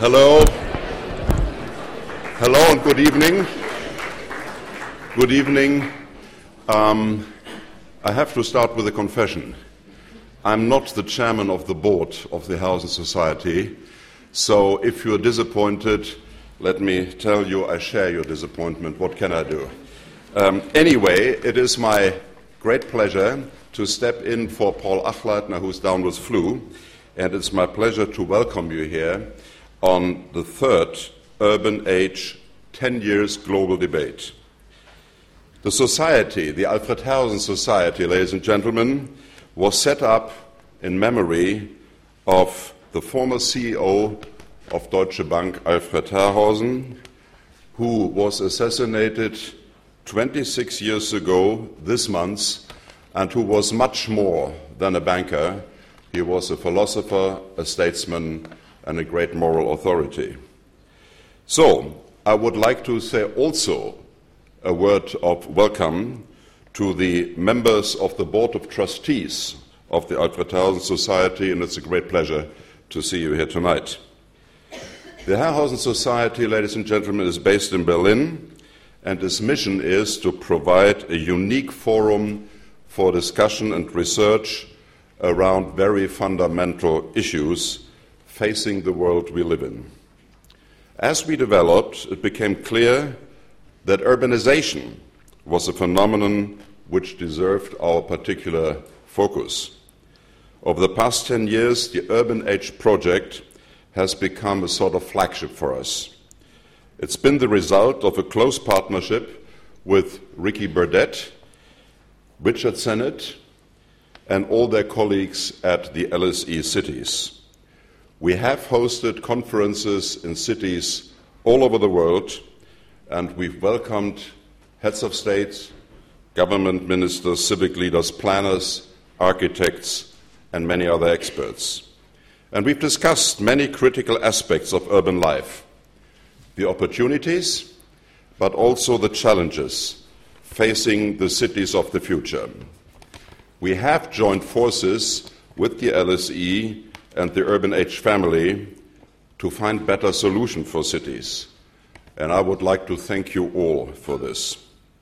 Hello. Hello and good evening. Good evening. I have to start with a confession. I'm not the chairman of the board of the Housing Society, so if you're disappointed, let me tell you I share your disappointment. What can I do? Anyway, it is my great pleasure to step in for Paul Achleitner, who's down with flu, and it's my pleasure to welcome you here on the third Urban Age 10 Years Global Debate. The society, the Alfred Herrhausen Society, ladies and gentlemen, was set up in memory of the former CEO of Deutsche Bank, Alfred Herrhausen, who was assassinated 26 years ago this month, and who was much more than a banker. He was a philosopher, a statesman, and a great moral authority. So, I would like to say also a word of welcome to the members of the Board of Trustees of the Alfred Herrhausen Society, and it's a great pleasure to see you here tonight. The Herrhausen Society, ladies and gentlemen, is based in Berlin, and its mission is to provide a unique forum for discussion and research around very fundamental issues facing the world we live in. As we developed, it became clear that urbanization was a phenomenon which deserved our particular focus. Over the past 10 years, the Urban Age project has become a sort of flagship for us. It's been the result of a close partnership with Ricky Burdett, Richard Sennett, and all their colleagues at the LSE cities. We have hosted conferences in cities all over the world, and we've welcomed heads of state, government ministers, civic leaders, planners, architects, and many other experts. And we've discussed many critical aspects of urban life, the opportunities, but also the challenges facing the cities of the future. We have joined forces with the LSE and the Urban Age family to find better solutions for cities. And I would like to thank you all for this.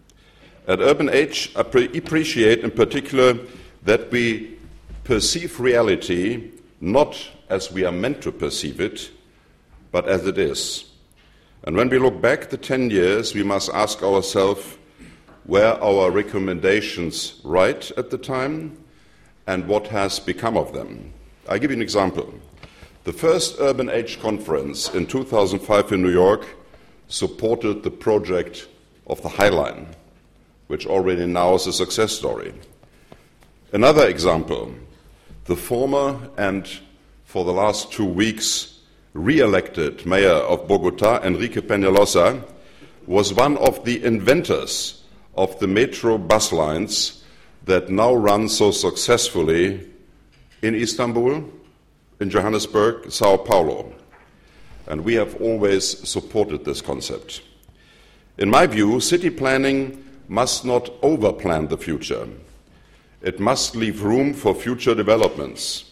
At Urban Age, I appreciate in particular that we perceive reality not as we are meant to perceive it, but as it is. And when we look back the 10 years, we must ask ourselves, were our recommendations right at the time, and what has become of them? I'll give you an example. The first Urban Age conference in 2005 in New York supported the project of the High Line, which already now is a success story. Another example, the former and for the last 2 weeks re-elected mayor of Bogota, Enrique Peñalosa, was one of the inventors of the metro bus lines that now run so successfully in Istanbul, in Johannesburg, Sao Paulo. And we have always supported this concept. In my view, city planning must not overplan the future. It must leave room for future developments.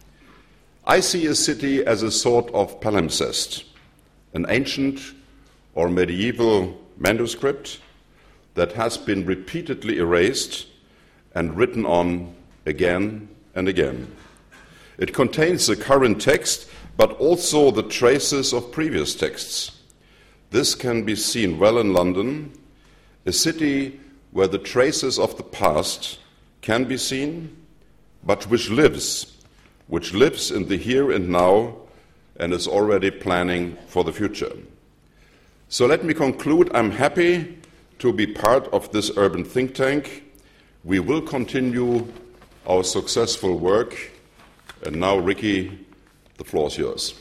I see a city as a sort of palimpsest, an ancient or medieval manuscript that has been repeatedly erased and written on again and again. It contains the current text, but also the traces of previous texts. This can be seen well in London, a city where the traces of the past can be seen, but which lives in the here and now and is already planning for the future. So let me conclude. I'm happy to be part of this urban think tank. We will continue our successful work. And now, Ricky, the floor is yours.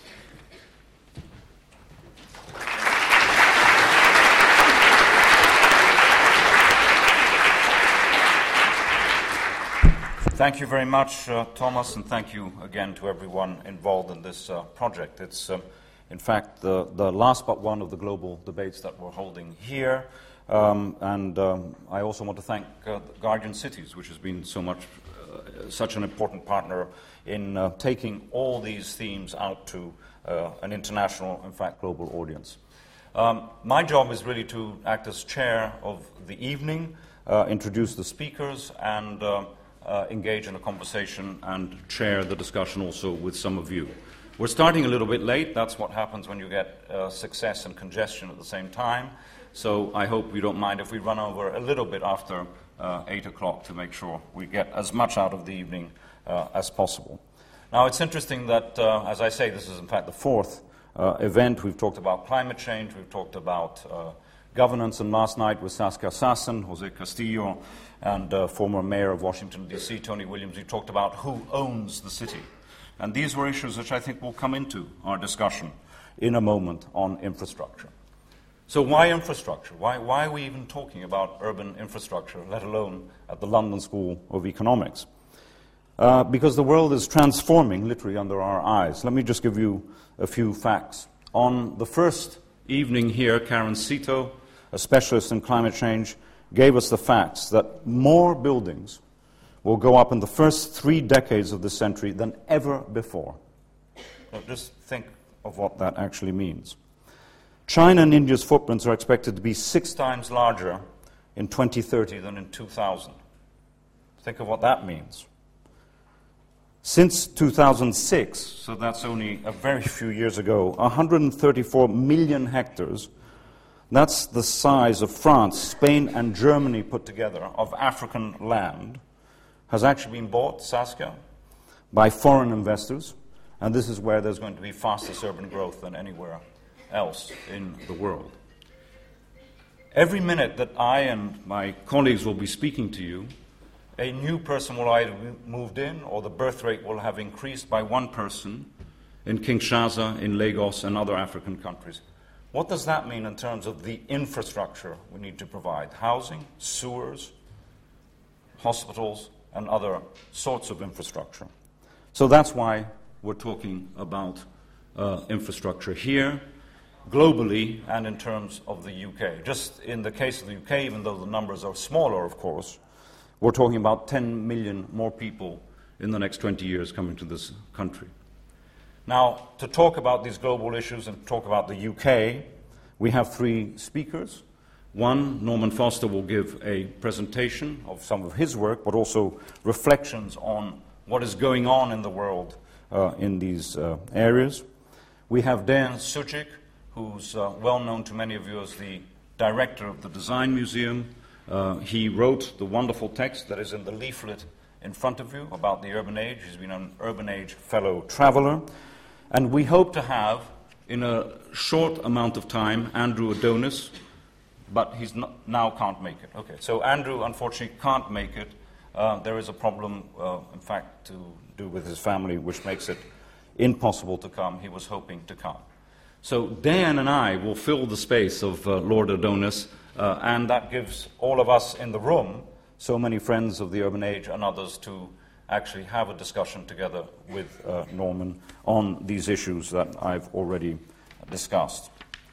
Thank you very much, Thomas, and thank you again to everyone involved in this project. It's, in fact, the last but one of the global debates that we're holding here. And I also want to thank Guardian Cities, which has been such an important partner in taking all these themes out to an international, in fact, global audience. My job is really to act as chair of the evening, introduce the speakers, and engage in a conversation and chair the discussion also with some of you. We're starting a little bit late. That's what happens when you get success and congestion at the same time. So I hope you don't mind if we run over a little bit after 8 o'clock to make sure we get as much out of the evening as possible. Now, it's interesting that, as I say, this is in fact the fourth event. We've talked about climate change, we've talked about governance, and last night with Saskia Sassen, Jose Castillo, and former mayor of Washington, D.C., Tony Williams, we talked about who owns the city. And these were issues which I think will come into our discussion in a moment on infrastructure. So why infrastructure? Why are we even talking about urban infrastructure, let alone at the London School of Economics? Because the world is transforming literally under our eyes. Let me just give you a few facts. On the first evening here, Karen Sito, a specialist in climate change, gave us the facts that more buildings will go up in the first 3 decades of this century than ever before. So just think of what that actually means. China and India's footprints are expected to be 6 times larger in 2030 than in 2000. Think of what that means. Since 2006, so that's only a very few years ago, 134 million hectares, that's the size of France, Spain, and Germany put together, of African land, has actually been bought, Saskia, by foreign investors, and this is where there's going to be fastest urban growth than anywhere else in the world. Every minute that I and my colleagues will be speaking to you, a new person will either be moved in or the birth rate will have increased by 1 person in Kinshasa, in Lagos, and other African countries. What does that mean in terms of the infrastructure we need to provide? Housing, sewers, hospitals, and other sorts of infrastructure. So that's why we're talking about infrastructure here, globally, and in terms of the UK. Just in the case of the UK, even though the numbers are smaller, of course, we're talking about 10 million more people in the next 20 years coming to this country. Now, to talk about these global issues and talk about the UK, we have 3 speakers. One, Norman Foster, will give a presentation of some of his work, but also reflections on what is going on in the world in these areas. We have Dejan Sujic, who's well known to many of you as the director of the Design Museum. He wrote the wonderful text that is in the leaflet in front of you about the urban age. He's been an Urban Age Fellow Traveller. And we hope to have, in a short amount of time, Andrew Adonis, but he's now can't make it. Okay, so Andrew, unfortunately, can't make it. There is a problem, in fact, to do with his family, which makes it impossible to come. He was hoping to come. So Dan and I will fill the space of Lord Adonis, and that gives all of us in the room, so many friends of the urban age and others, to actually have a discussion together with Norman on these issues that I've already discussed.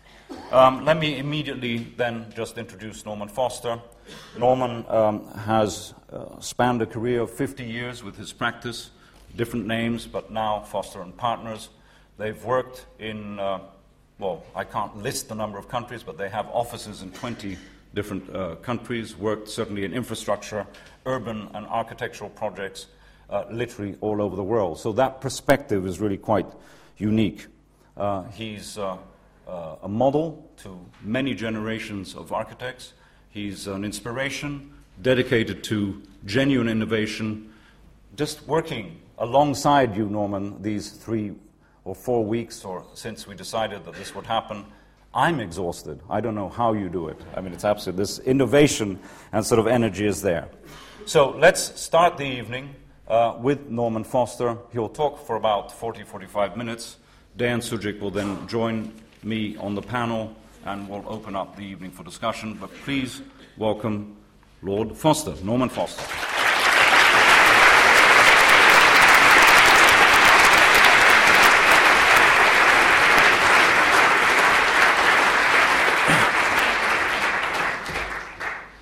Let me immediately then just introduce Norman Foster. Norman has spanned a career of 50 years with his practice, different names, but now Foster and Partners. They've worked in, well, I can't list the number of countries, but they have offices in 20 different countries, worked certainly in infrastructure, urban and architectural projects, literally all over the world. So that perspective is really quite unique. He's a model to many generations of architects. He's an inspiration, dedicated to genuine innovation. Just working alongside you, Norman, these 3 or 4 weeks or since we decided that this would happen, I'm exhausted. I don't know how you do it. I mean, it's absolute. This innovation and sort of energy is there. So let's start the evening with Norman Foster. He'll talk for about 40-45 minutes. Dejan Sujic will then join me on the panel, and we'll open up the evening for discussion. But please welcome Lord Foster, Norman Foster.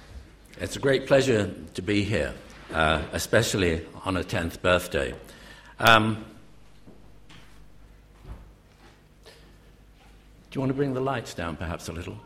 It's a great pleasure to be here, especially on a 10th birthday. Do you want to bring the lights down perhaps a little?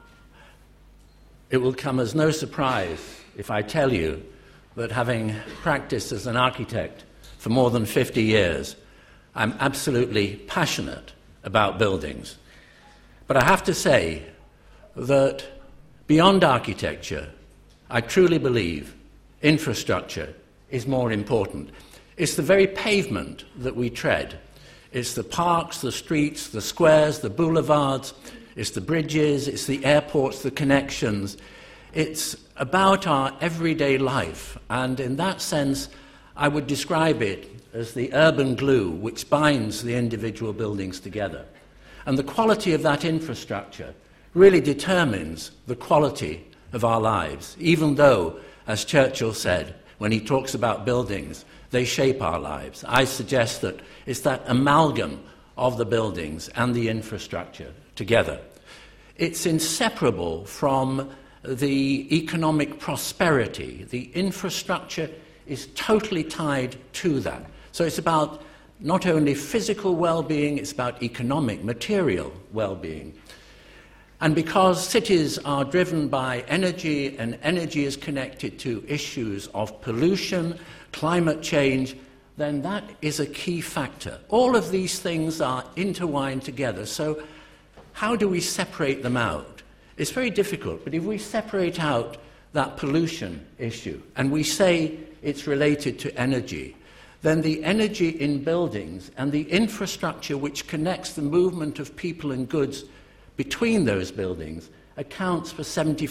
It will come as no surprise if I tell you that having practiced as an architect for more than 50 years, I'm absolutely passionate about buildings. But I have to say that beyond architecture, I truly believe infrastructure is more important. It's the very pavement that we tread. It's the parks, the streets, the squares, the boulevards, it's the bridges, it's the airports, the connections. It's about our everyday life, and in that sense, I would describe it as the urban glue which binds the individual buildings together. And the quality of that infrastructure really determines the quality of our lives, even though, as Churchill said, when he talks about buildings, they shape our lives. I suggest that it's that amalgam of the buildings and the infrastructure together. It's inseparable from the economic prosperity. The infrastructure is totally tied to that. So it's about not only physical well-being, it's about economic, material well-being. And because cities are driven by energy, and energy is connected to issues of pollution, climate change, then that is a key factor. All of these things are intertwined together. So how do we separate them out? It's very difficult, but if we separate out that pollution issue and we say it's related to energy, then the energy in buildings and the infrastructure which connects the movement of people and goods between those buildings accounts for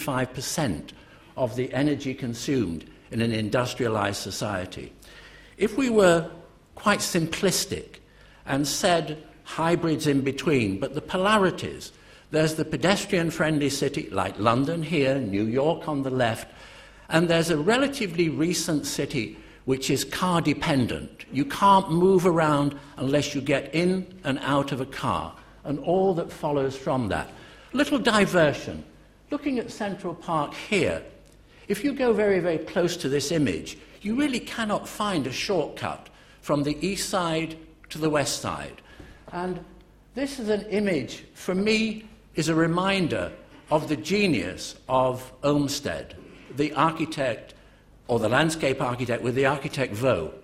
75% of the energy consumed in an industrialized society. If we were quite simplistic and said hybrids in between, but the polarities, there's the pedestrian-friendly city like London here, New York on the left, and there's a relatively recent city which is car-dependent. You can't move around unless you get in and out of a car, and all that follows from that. Little diversion. Looking at Central Park here, if you go very, very close to this image, you really cannot find a shortcut from the east side to the west side. And this is an image, for me, is a reminder of the genius of Olmsted, the architect, or the landscape architect with the architect Vaux,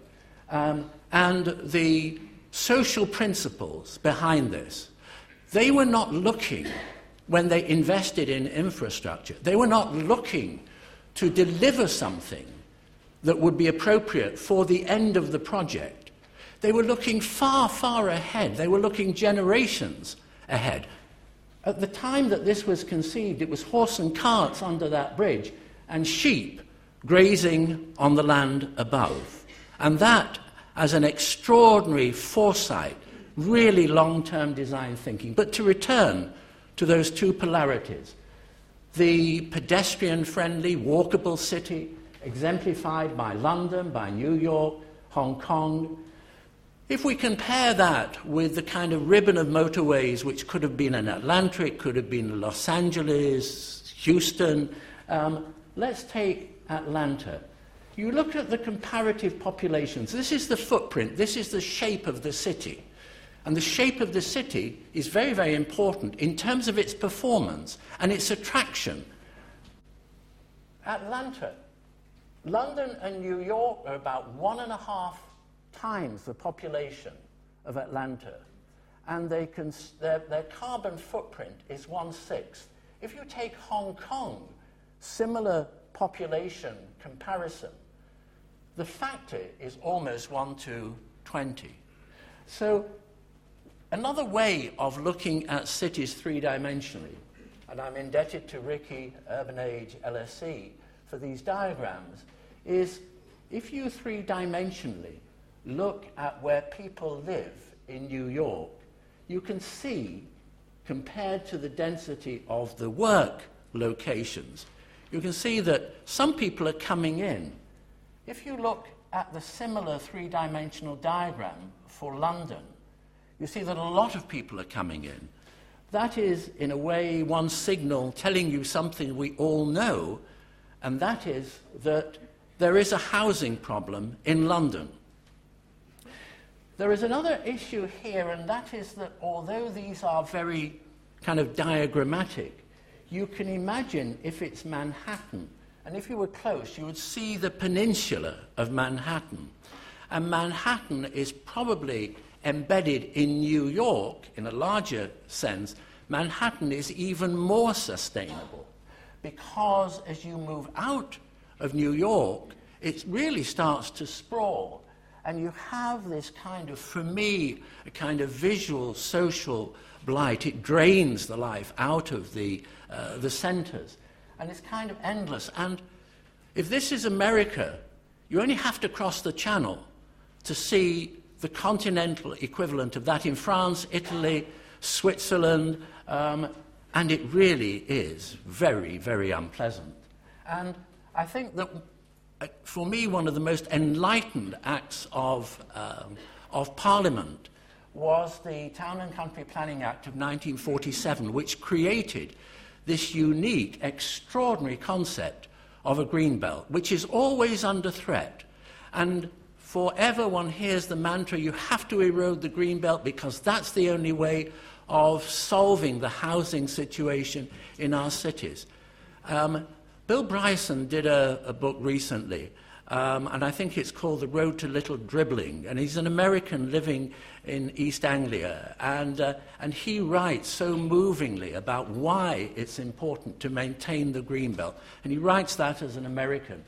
and the social principles behind this. They were not looking, when they invested in infrastructure, they were not looking to deliver something that would be appropriate for the end of the project. They were looking far, far ahead. They were looking generations ahead. At the time that this was conceived, it was horse and carts under that bridge and sheep grazing on the land above. And that, as an extraordinary foresight, really long-term design thinking. But to return to those two polarities, the pedestrian-friendly, walkable city, exemplified by London, by New York, Hong Kong. If we compare that with the kind of ribbon of motorways which could have been in Atlanta, it could have been Los Angeles, Houston. Let's take Atlanta. You look at the comparative populations. This is the footprint. This is the shape of the city. And the shape of the city is very, very important in terms of its performance and its attraction. Atlanta. London and New York are about 1.5 times the population of Atlanta, and their carbon footprint is 1/6. If you take Hong Kong, similar population comparison, the factor is almost 1:20. So another way of looking at cities three-dimensionally, and I'm indebted to Ricky, Urban Age, LSE, for these diagrams, is if you three-dimensionally look at where people live in New York, you can see, compared to the density of the work locations, you can see that some people are coming in. If you look at the similar three-dimensional diagram for London, you see that a lot of people are coming in. That is, in a way, one signal telling you something we all know, and that is that there is a housing problem in London. There is another issue here, and that is that although these are very kind of diagrammatic, you can imagine if it's Manhattan, and if you were close, you would see the peninsula of Manhattan. And Manhattan is probably embedded in New York in a larger sense. Manhattan is even more sustainable because as you move out of New York, it really starts to sprawl. And you have this kind of, for me, a kind of visual, social blight. It drains the life out of the centres. And it's kind of endless. And if this is America, you only have to cross the channel to see the continental equivalent of that in France, Italy, Switzerland, and it really is very, very unpleasant. And I think that for me, one of the most enlightened acts of Parliament was the Town and Country Planning Act of 1947, which created this unique, extraordinary concept of a green belt, which is always under threat. And forever one hears the mantra, you have to erode the green belt because that's the only way of solving the housing situation in our cities. Bill Bryson did a book recently, and I think it's called The Road to Little Dribbling, and he's an American living in East Anglia, and he writes so movingly about why it's important to maintain the green belt, and he writes that as an American.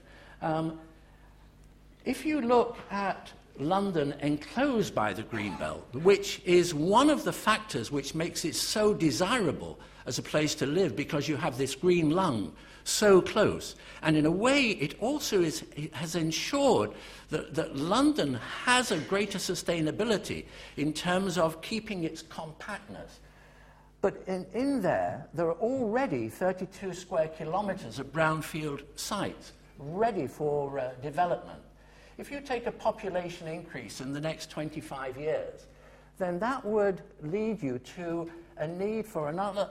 If you look at London enclosed by the green belt, which is one of the factors which makes it so desirable as a place to live, because you have this green lung so close. And in a way, it also has ensured that London has a greater sustainability in terms of keeping its compactness. But in there are already 32 square kilometres of brownfield sites ready for development. If you take a population increase in the next 25 years, then that would lead you to a need for another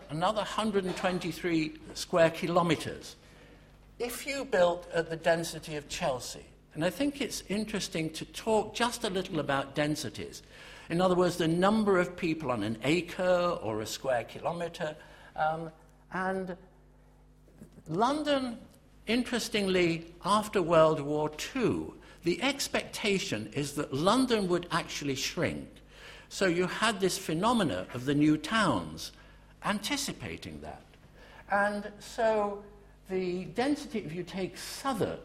123 square kilometres. If you built at the density of Chelsea, and I think it's interesting to talk just a little about densities. In other words, the number of people on an acre or a square kilometre. And London, interestingly, after World War II, the expectation is that London would actually shrink. So you had this phenomena of the new towns anticipating that. And so the density, if you take Southwark,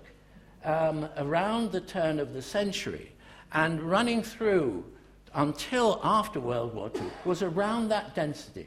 around the turn of the century and running through until after World War II, was around that density,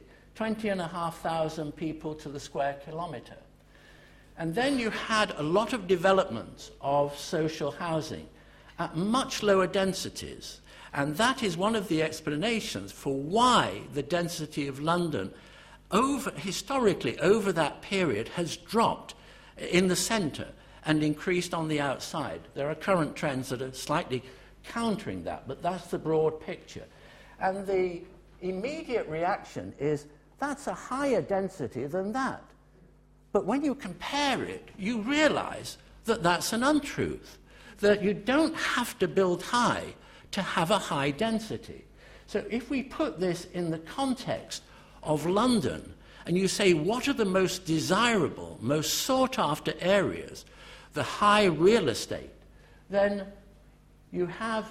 20,500 people to the square kilometre. And then you had a lot of developments of social housing at much lower densities. And that is one of the explanations for why the density of London historically over that period has dropped in the centre and increased on the outside. There are current trends that are slightly countering that, but that's the broad picture. And the immediate reaction is, that's a higher density than that. But when you compare it, you realise that that's an untruth, that you don't have to build high to have a high density. So if we put this in the context of London, and you say, what are the most desirable, most sought-after areas, the high real estate, then you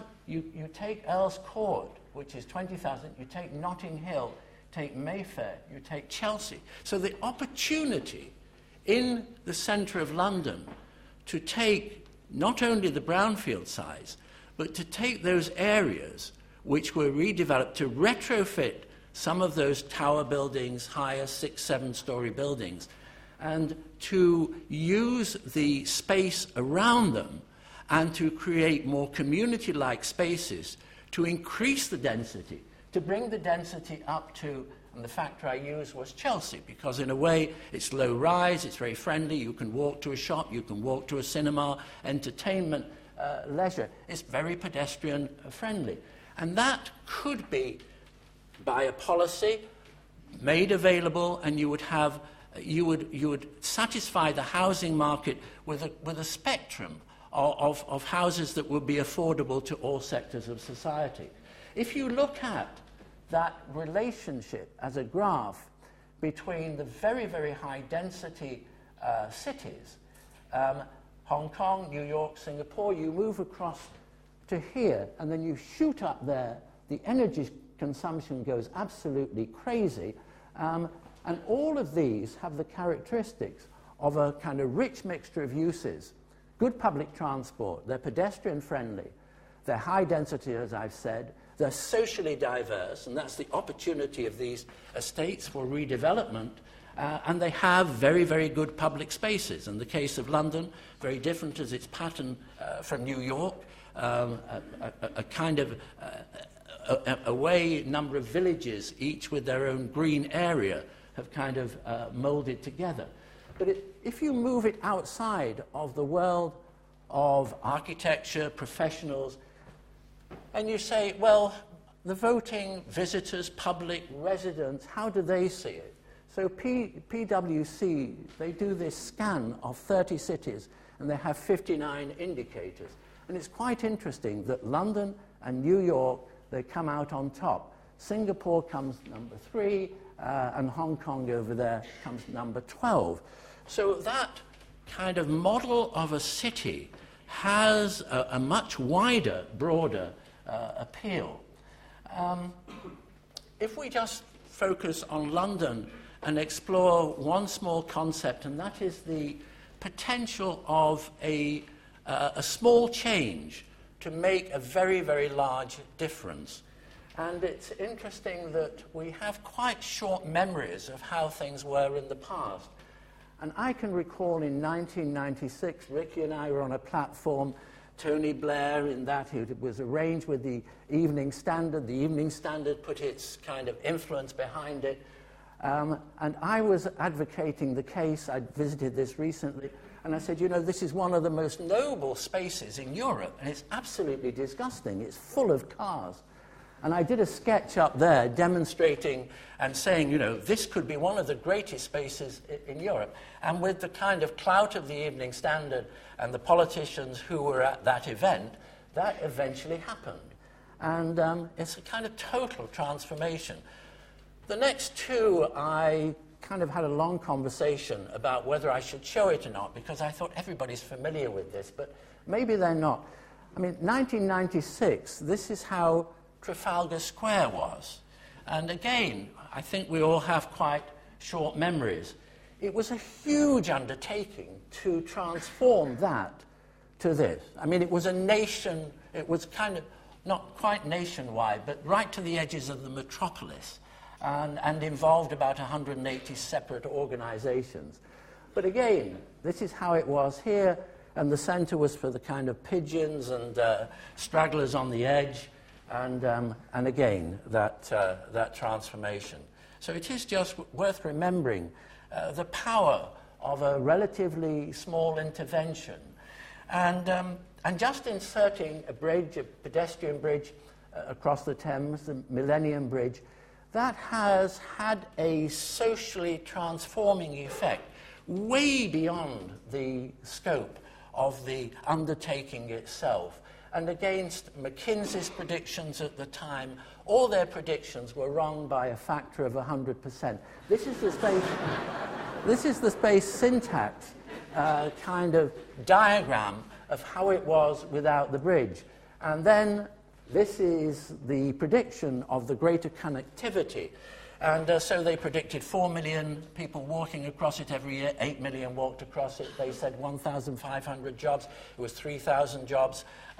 take Earl's Court, which is 20,000, you take Notting Hill, take Mayfair, you take Chelsea. So the opportunity in the centre of London to take not only the brownfield size, but to take those areas which were redeveloped to retrofit some of those tower buildings, higher 6-7-story buildings, and to use the space around them and to create more community-like spaces to increase the density, to bring the density up to, and the factor I used was Chelsea, because in a way it's low rise, it's very friendly, you can walk to a shop, you can walk to a cinema, entertainment, leisure. It's very pedestrian friendly. And that could be, by a policy, made available, and you would satisfy the housing market with a spectrum of houses that would be affordable to all sectors of society. If you look at that relationship as a graph between the very, very high density cities, Hong Kong, New York, Singapore, you move across to here, and then you shoot up there, the energy consumption goes absolutely crazy, and all of these have the characteristics of a kind of rich mixture of uses. Good public transport, they're pedestrian friendly, they're high density, as I've said, they're socially diverse, and that's the opportunity of these estates for redevelopment, and they have very, very good public spaces. In the case of London, very different as its pattern from New York, a kind of away number of villages, each with their own green area, have kind of molded together. But if you move it outside of the world of architecture, professionals, and you say, well, the voting visitors, public residents, how do they see it? So PwC, they do this scan of 30 cities, and they have 59 indicators. And it's quite interesting that London and New York, they come out on top. Singapore comes number 3, and Hong Kong over there comes number 12. So that kind of model of a city has a much wider, broader appeal. If we just focus on London and explore one small concept, and that is the potential of a small change to make a very, very large difference. And it's interesting that we have quite short memories of how things were in the past. And I can recall in 1996, Ricky and I were on a platform, Tony Blair, in that it was arranged with the Evening Standard. The Evening Standard put its kind of influence behind it. And I was advocating the case. I'd visited this recently. And I said, you know, this is one of the most noble spaces in Europe. And it's absolutely disgusting. It's full of cars. And I did a sketch up there demonstrating and saying, you know, this could be one of the greatest spaces in Europe. And with the kind of clout of the Evening Standard and the politicians who were at that event, that eventually happened. And it's a kind of total transformation. The next two, I kind of had a long conversation about whether I should show it or not, because I thought everybody's familiar with this, but maybe they're not. I mean, 1996, this is how Trafalgar Square was. And again, I think we all have quite short memories. It was a huge undertaking to transform that to this. I mean, it was a nation, it was kind of not quite nationwide, but right to the edges of the metropolis, and involved about 180 separate organizations. But again, this is how it was here, and the center was for the kind of pigeons and stragglers on the edge. And again, that transformation. So it is just worth remembering the power of a relatively small intervention. And just inserting a bridge, a pedestrian bridge across the Thames, the Millennium Bridge, that has had a socially transforming effect way beyond the scope of the undertaking itself. And against McKinsey's predictions at the time, all their predictions were wrong by a factor of 100%. This is the space syntax kind of diagram of how it was without the bridge. And then this is the prediction of the greater connectivity. And so they predicted 4 million people walking across it every year, 8 million walked across it. They said 1,500 jobs. It was 3,000 jobs.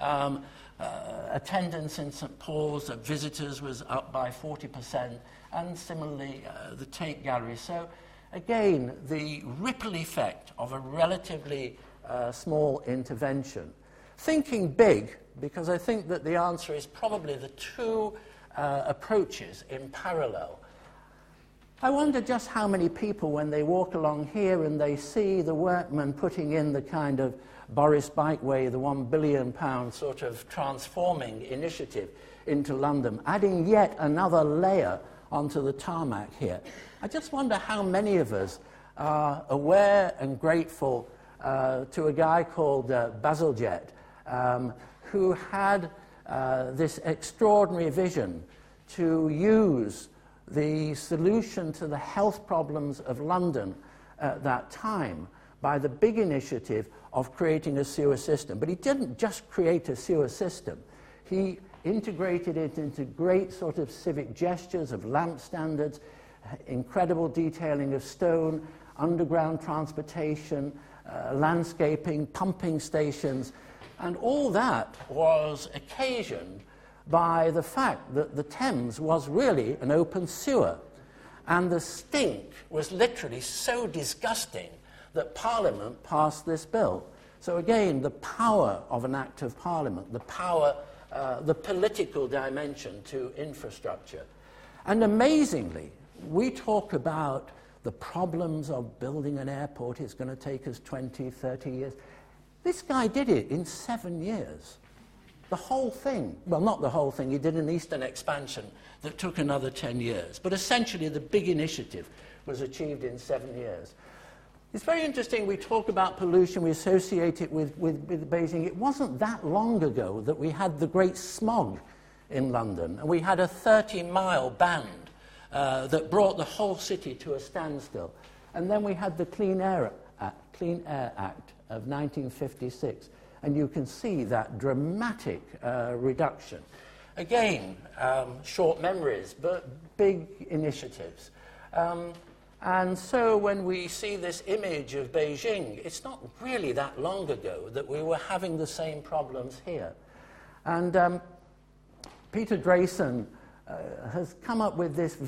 Attendance in St. Paul's of visitors was up by 40%, and similarly the Tate Gallery. So again, the ripple effect of a relatively small intervention. Thinking big, because I think that the answer is probably the two approaches in parallel. I wonder just how many people, when they walk along here and they see the workmen putting in the kind of Boris Bikeway, the £1 billion sort of transforming initiative into London, adding yet another layer onto the tarmac here. I just wonder how many of us are aware and grateful to a guy called Bazalgette, who had this extraordinary vision to use the solution to the health problems of London at that time by the big initiative of creating a sewer system. But he didn't just create a sewer system. He integrated it into great sort of civic gestures of lamp standards, incredible detailing of stone, underground transportation, landscaping, pumping stations, and all that was occasioned by the fact that the Thames was really an open sewer. And the stink was literally so disgusting that Parliament passed this bill. So again, the power of an act of Parliament, the power, the political dimension to infrastructure. And amazingly, we talk about the problems of building an airport. It's going to take us 20, 30 years. This guy did it in 7 years. The whole thing, well, not the whole thing, he did an eastern expansion that took another 10 years. But essentially, the big initiative was achieved in 7 years. It's very interesting, we talk about pollution, we associate it with Beijing. It wasn't that long ago that we had the great smog in London, and we had a 30-mile ban that brought the whole city to a standstill. And then we had the Clean Air Act of 1956. And you can see that dramatic reduction. Again, short memories, but big initiatives. And so when we see this image of Beijing, it's not really that long ago that we were having the same problems here. And Peter Drayson has come up with this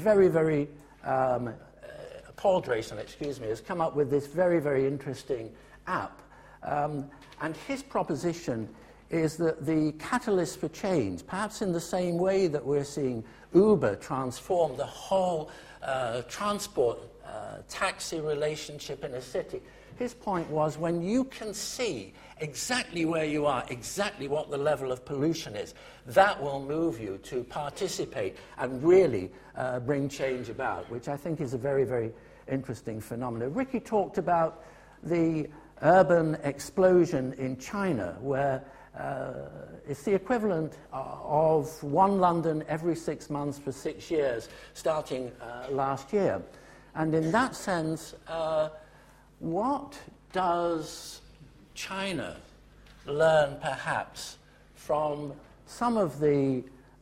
Paul Drayson, excuse me, has come up with this very, very interesting app. And his proposition is that the catalyst for change, perhaps in the same way that we're seeing Uber transform the whole transport taxi relationship in a city, his point was when you can see exactly where you are, exactly what the level of pollution is, that will move you to participate and really bring change about, which I think is a very, very interesting phenomenon. Ricky talked about the urban explosion in China, where it's the equivalent of one London every 6 months for 6 years, starting last year. And in that sense, what does China learn, perhaps, from some of the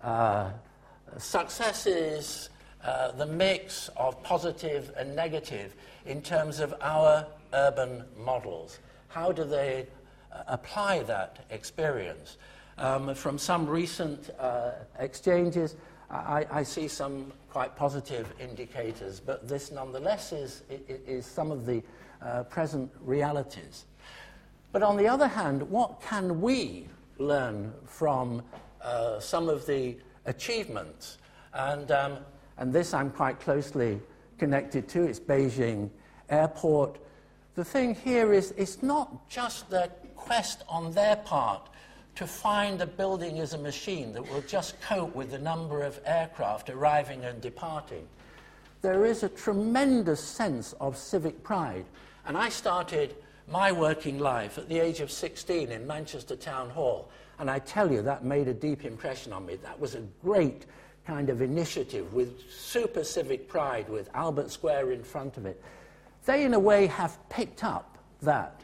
successes, the mix of positive and negative in terms of our urban models? How do they apply that experience? From some recent exchanges, I see some quite positive indicators, but this nonetheless is some of the present realities. But on the other hand, what can we learn from some of the achievements? And this I'm quite closely connected to. It's Beijing Airport. The thing here is it's not just the quest on their part to find a building as a machine that will just cope with the number of aircraft arriving and departing. There is a tremendous sense of civic pride. And I started my working life at the age of 16 in Manchester Town Hall. And I tell you, that made a deep impression on me. That was a great kind of initiative with super civic pride, with Albert Square in front of it. They, in a way, have picked up that.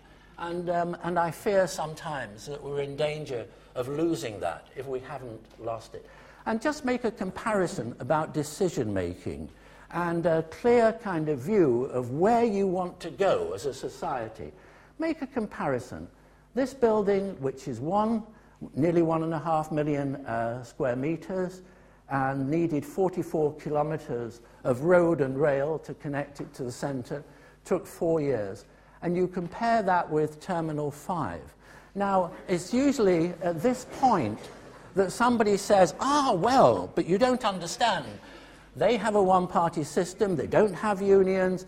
And I fear sometimes that we're in danger of losing that if we haven't lost it. And just make a comparison about decision-making and a clear kind of view of where you want to go as a society. Make a comparison. This building, which is nearly 1.5 million square meters, and needed 44 kilometers of road and rail to connect it to the centre, took 4 years. And you compare that with Terminal 5. Now, it's usually at this point that somebody says, well, but you don't understand. They have a one-party system, they don't have unions.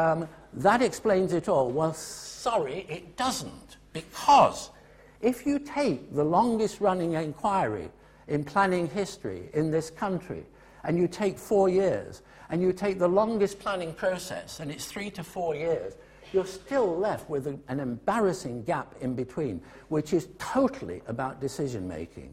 That explains it all. Well, sorry, it doesn't. Because if you take the longest-running inquiry in planning history in this country, and you take 4 years, and you take the longest planning process, and it's 3 to 4 years, you're still left with an embarrassing gap in between, which is totally about decision-making.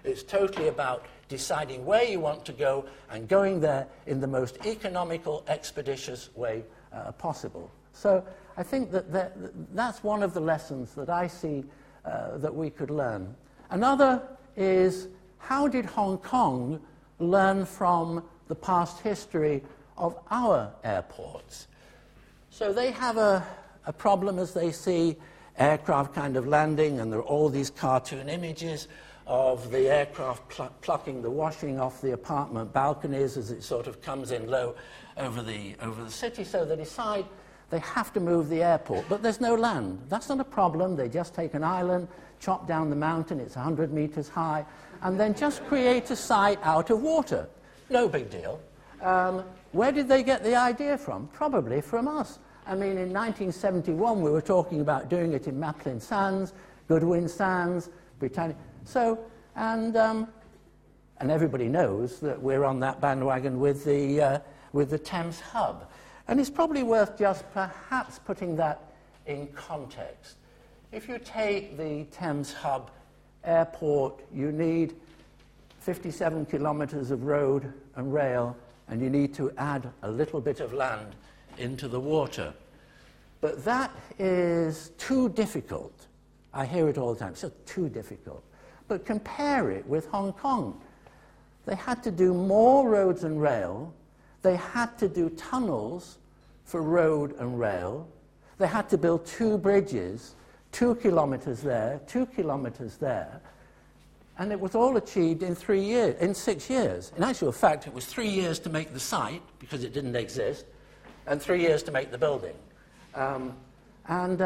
It's totally about deciding where you want to go and going there in the most economical, expeditious way possible. So I think that's one of the lessons that I see that we could learn. Another is, how did Hong Kong learn from the past history of our airports? So they have a problem as they see aircraft kind of landing, and there are all these cartoon images of the aircraft plucking the washing off the apartment balconies as it sort of comes in low over the city. So they decide they have to move the airport, but there's no land. That's not a problem. They just take an island, chop down the mountain, it's 100 meters high, and then just create a site out of water. No big deal. Where did they get the idea from? Probably from us. I mean, in 1971, we were talking about doing it in Maplin Sands, Goodwin Sands, Britannia. So, and everybody knows that we're on that bandwagon with the Thames hub. And it's probably worth just perhaps putting that in context. If you take the Thames hub airport, you need 57 kilometers of road and rail, and you need to add a little bit of land into the water. But that is too difficult. I hear it all the time. It's just too difficult. But compare it with Hong Kong. They had to do more roads and rail. They had to do tunnels for road and rail. They had to build 2 bridges, 2 kilometers there, 2 kilometers there. And it was all achieved in 6 years. In actual fact, it was 3 years to make the site, because it didn't exist, and 3 years to make the building. And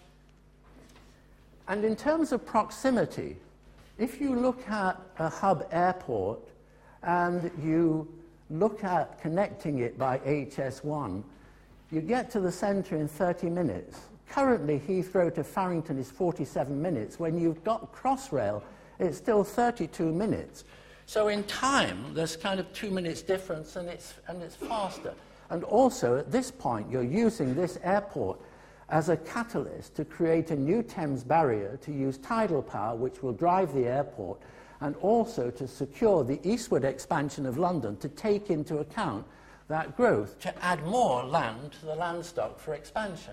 in terms of proximity, if you look at a hub airport and you look at connecting it by HS1, you get to the centre in 30 minutes. Currently, Heathrow to Farrington is 47 minutes. When you've got Crossrail, it's still 32 minutes. So in time, there's kind of 2 minutes difference, and it's faster. And also, at this point, you're using this airport as a catalyst to create a new Thames barrier, to use tidal power, which will drive the airport, and also to secure the eastward expansion of London, to take into account that growth, to add more land to the land stock for expansion.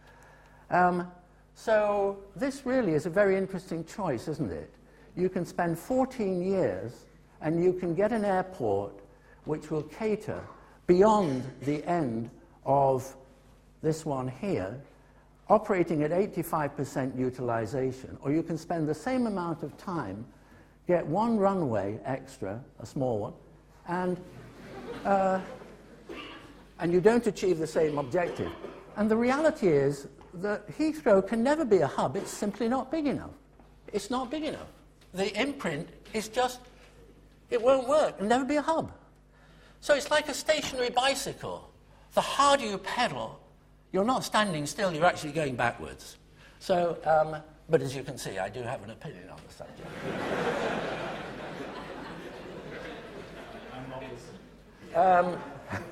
So this really is a very interesting choice, isn't it? You can spend 14 years and you can get an airport which will cater beyond the end of this one here, operating at 85% utilization, or you can spend the same amount of time, get 1 runway extra, a small one, and you don't achieve the same objective. And the reality is that Heathrow can never be a hub. It's simply not big enough. It's not big enough. The imprint is just, it won't work. It'll never be a hub. So it's like a stationary bicycle. The harder you pedal, you're not standing still, you're actually going backwards. So, but as you can see, I do have an opinion on the subject. I'm not listening.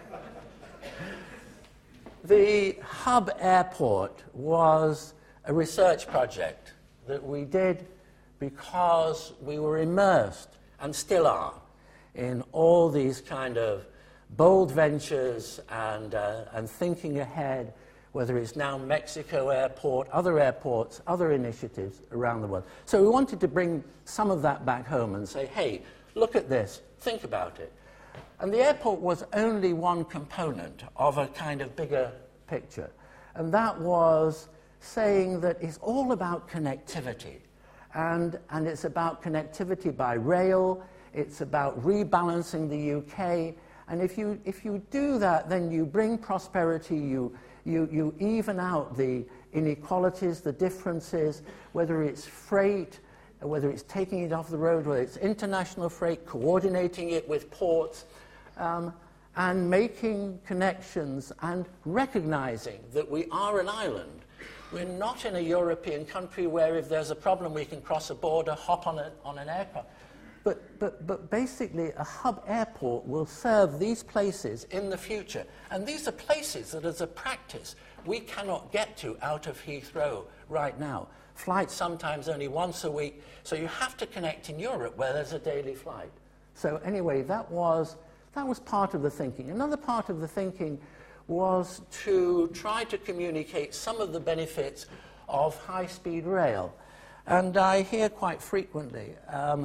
The hub airport was a research project that we did because we were immersed, and still are, in all these kind of bold ventures and thinking ahead, whether it's now Mexico Airport, other airports, other initiatives around the world. So we wanted to bring some of that back home and say, hey, look at this, think about it. And the airport was only one component of a kind of bigger picture. And that was saying that it's all about connectivity. And it's about connectivity by rail. It's about rebalancing the UK. And if you do that, then you bring prosperity, you even out the inequalities, the differences, whether it's freight, whether it's taking it off the road, whether it's international freight, coordinating it with ports, and making connections and recognizing that we are an island. We're not in a European country where if there's a problem we can cross a border, hop on an aircraft. But basically, a hub airport will serve these places in the future. And these are places that, as a practice, we cannot get to out of Heathrow right now. Flights sometimes only once a week, so you have to connect in Europe where there's a daily flight. So anyway, that was part of the thinking. Another part of the thinking was to try to communicate some of the benefits of high-speed rail. And I hear quite frequently,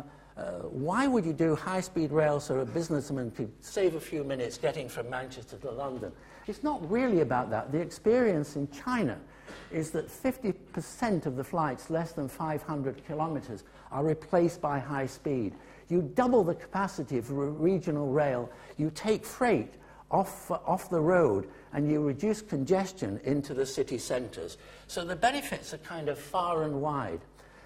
why would you do high-speed rail so a businessman could save a few minutes getting from Manchester to London? It's not really about that. The experience in China is that 50% of the flights less than 500 kilometers are replaced by high speed. You double the capacity of regional rail, you take freight off the road, and you reduce congestion into the city centres. So the benefits are kind of far and wide.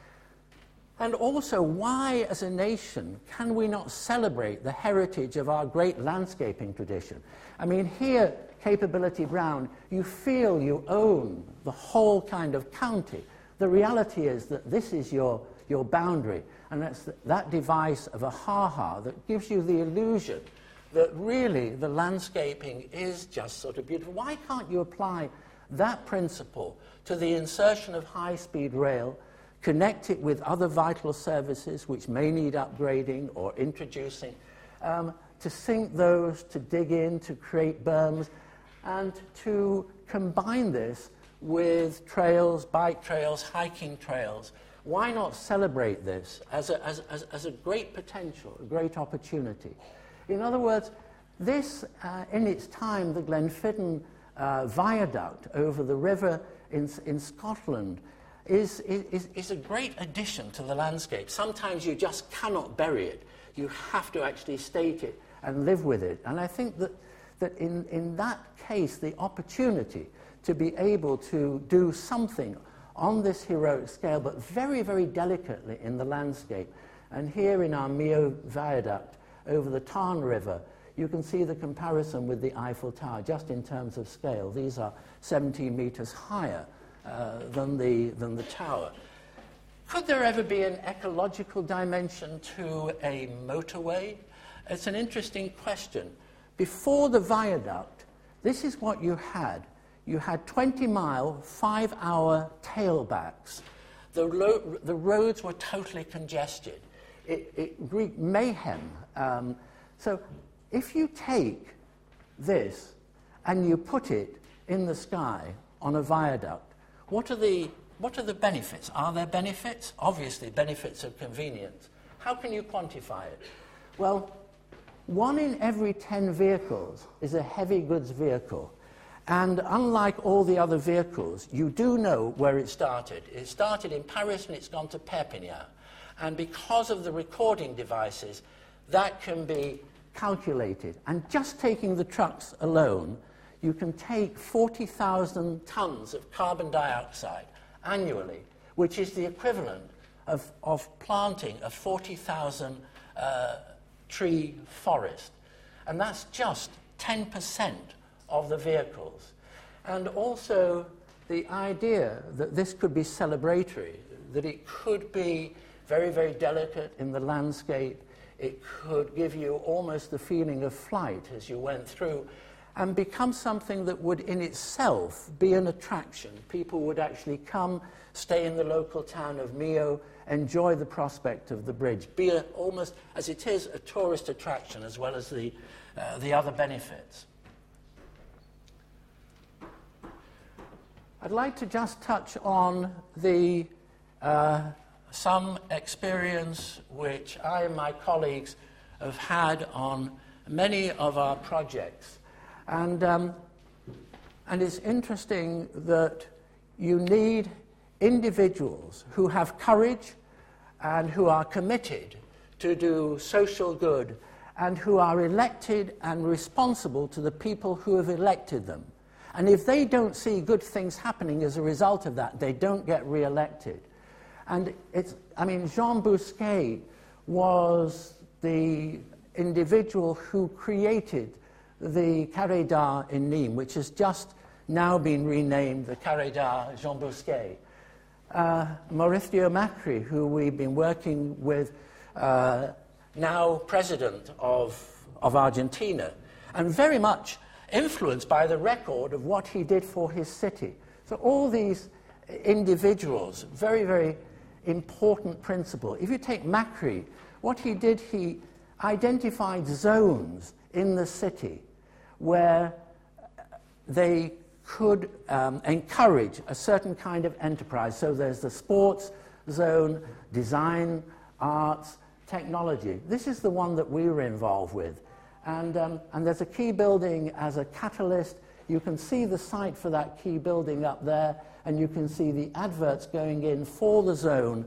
And also, why, as a nation, can we not celebrate the heritage of our great landscaping tradition? I mean, here, Capability Brown, you feel you own the whole kind of county. The reality is that this is your boundary, and that's that device of a ha-ha that gives you the illusion that really the landscaping is just sort of beautiful. Why can't you apply that principle to the insertion of high-speed rail, connect it with other vital services which may need upgrading or introducing, to sync those, to dig in, to create berms, and to combine this with trails, bike trails, hiking trails? Why not celebrate this as a great potential, a great opportunity? In other words, this, in its time, the Glenfidden viaduct over the river in Scotland is a great addition to the landscape. Sometimes you just cannot bury it. You have to actually state it and live with it. And I think that in that case, the opportunity to be able to do something on this heroic scale, but very, very delicately in the landscape. And here in our Millau viaduct over the Tarn River, you can see the comparison with the Eiffel Tower, just in terms of scale. These are 17 meters higher than the tower. Could there ever be an ecological dimension to a motorway? It's an interesting question. Before the viaduct, this is what you had. You had 20-mile, 5-hour tailbacks. The roads were totally congested. It wreaked mayhem. So if you take this and you put it in the sky on a viaduct, what are the benefits? Are there benefits? Obviously, benefits of convenience. How can you quantify it? Well, 1 in every 10 vehicles is a heavy goods vehicle. And unlike all the other vehicles, you do know where it started. It started in Paris and it's gone to Perpignan. And because of the recording devices, that can be calculated. And just taking the trucks alone, you can take 40,000 tons of carbon dioxide annually, which is the equivalent of planting a 40,000 tree forest. And that's just 10% of the vehicles. And also the idea that this could be celebratory, that it could be very, very delicate in the landscape. It could give you almost the feeling of flight as you went through, and become something that would in itself be an attraction. People would actually come, stay in the local town of Millau, enjoy the prospect of the bridge, be almost, as it is, a tourist attraction as well as the other benefits. I'd like to just touch on some experience which I and my colleagues have had on many of our projects. And it's interesting that you need individuals who have courage and who are committed to do social good and who are elected and responsible to the people who have elected them. And if they don't see good things happening as a result of that, they don't get re-elected. And Jean Bousquet was the individual who created the Carré d'Art in Nîmes, which has just now been renamed the Carré d'Art Jean Bousquet. Maurizio Macri, who we've been working with now president of Argentina, and very much influenced by the record of what he did for his city. So all these individuals, very, very important principle. If you take Macri, what he did, he identified zones in the city where they could encourage a certain kind of enterprise. So there's the sports zone, design, arts, technology. This is the one that we were involved with. And there's a key building as a catalyst. You can see the site for that key building up there, and you can see the adverts going in for the zone,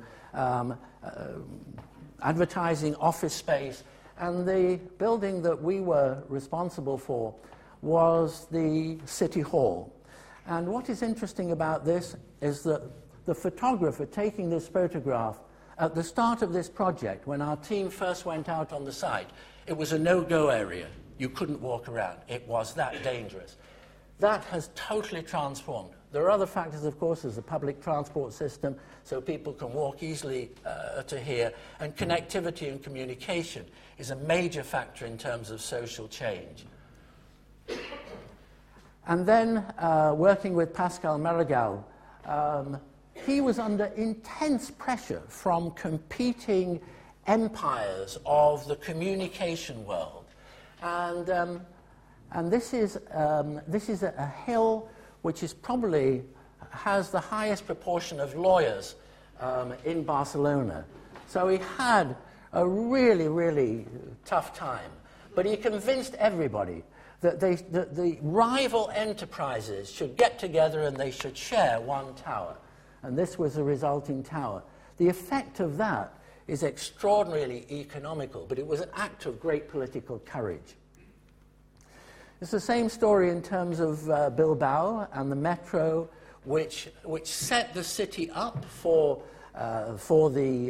advertising office space. And the building that we were responsible for was the City Hall. And what is interesting about this is that the photographer taking this photograph at the start of this project, when our team first went out on the site, it was a no-go area. You couldn't walk around. It was that dangerous. That has totally transformed. There are other factors, of course, as the public transport system, so people can walk easily to here. And connectivity and communication is a major factor in terms of social change. And then, working with Pascal Maragall, he was under intense pressure from competing empires of the communication world. And this is a hill which is probably has the highest proportion of lawyers in Barcelona. So he had a really, really tough time. But he convinced everybody that the rival enterprises should get together and they should share one tower. And this was the resulting tower. The effect of that is extraordinarily economical, but it was an act of great political courage. It's the same story in terms of Bilbao and the metro, which set the city up for the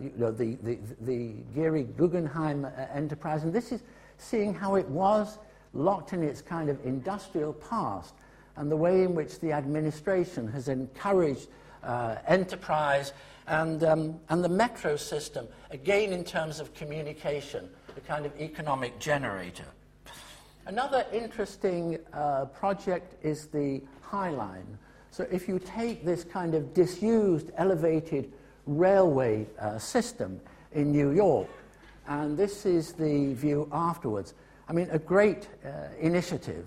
Gehry Guggenheim enterprise. And this is seeing how it was locked in its kind of industrial past and the way in which the administration has encouraged enterprise and the metro system, again in terms of communication, a kind of economic generator. Another interesting project is the High Line. So if you take this kind of disused, elevated railway system in New York, and this is the view afterwards. I mean, a great initiative,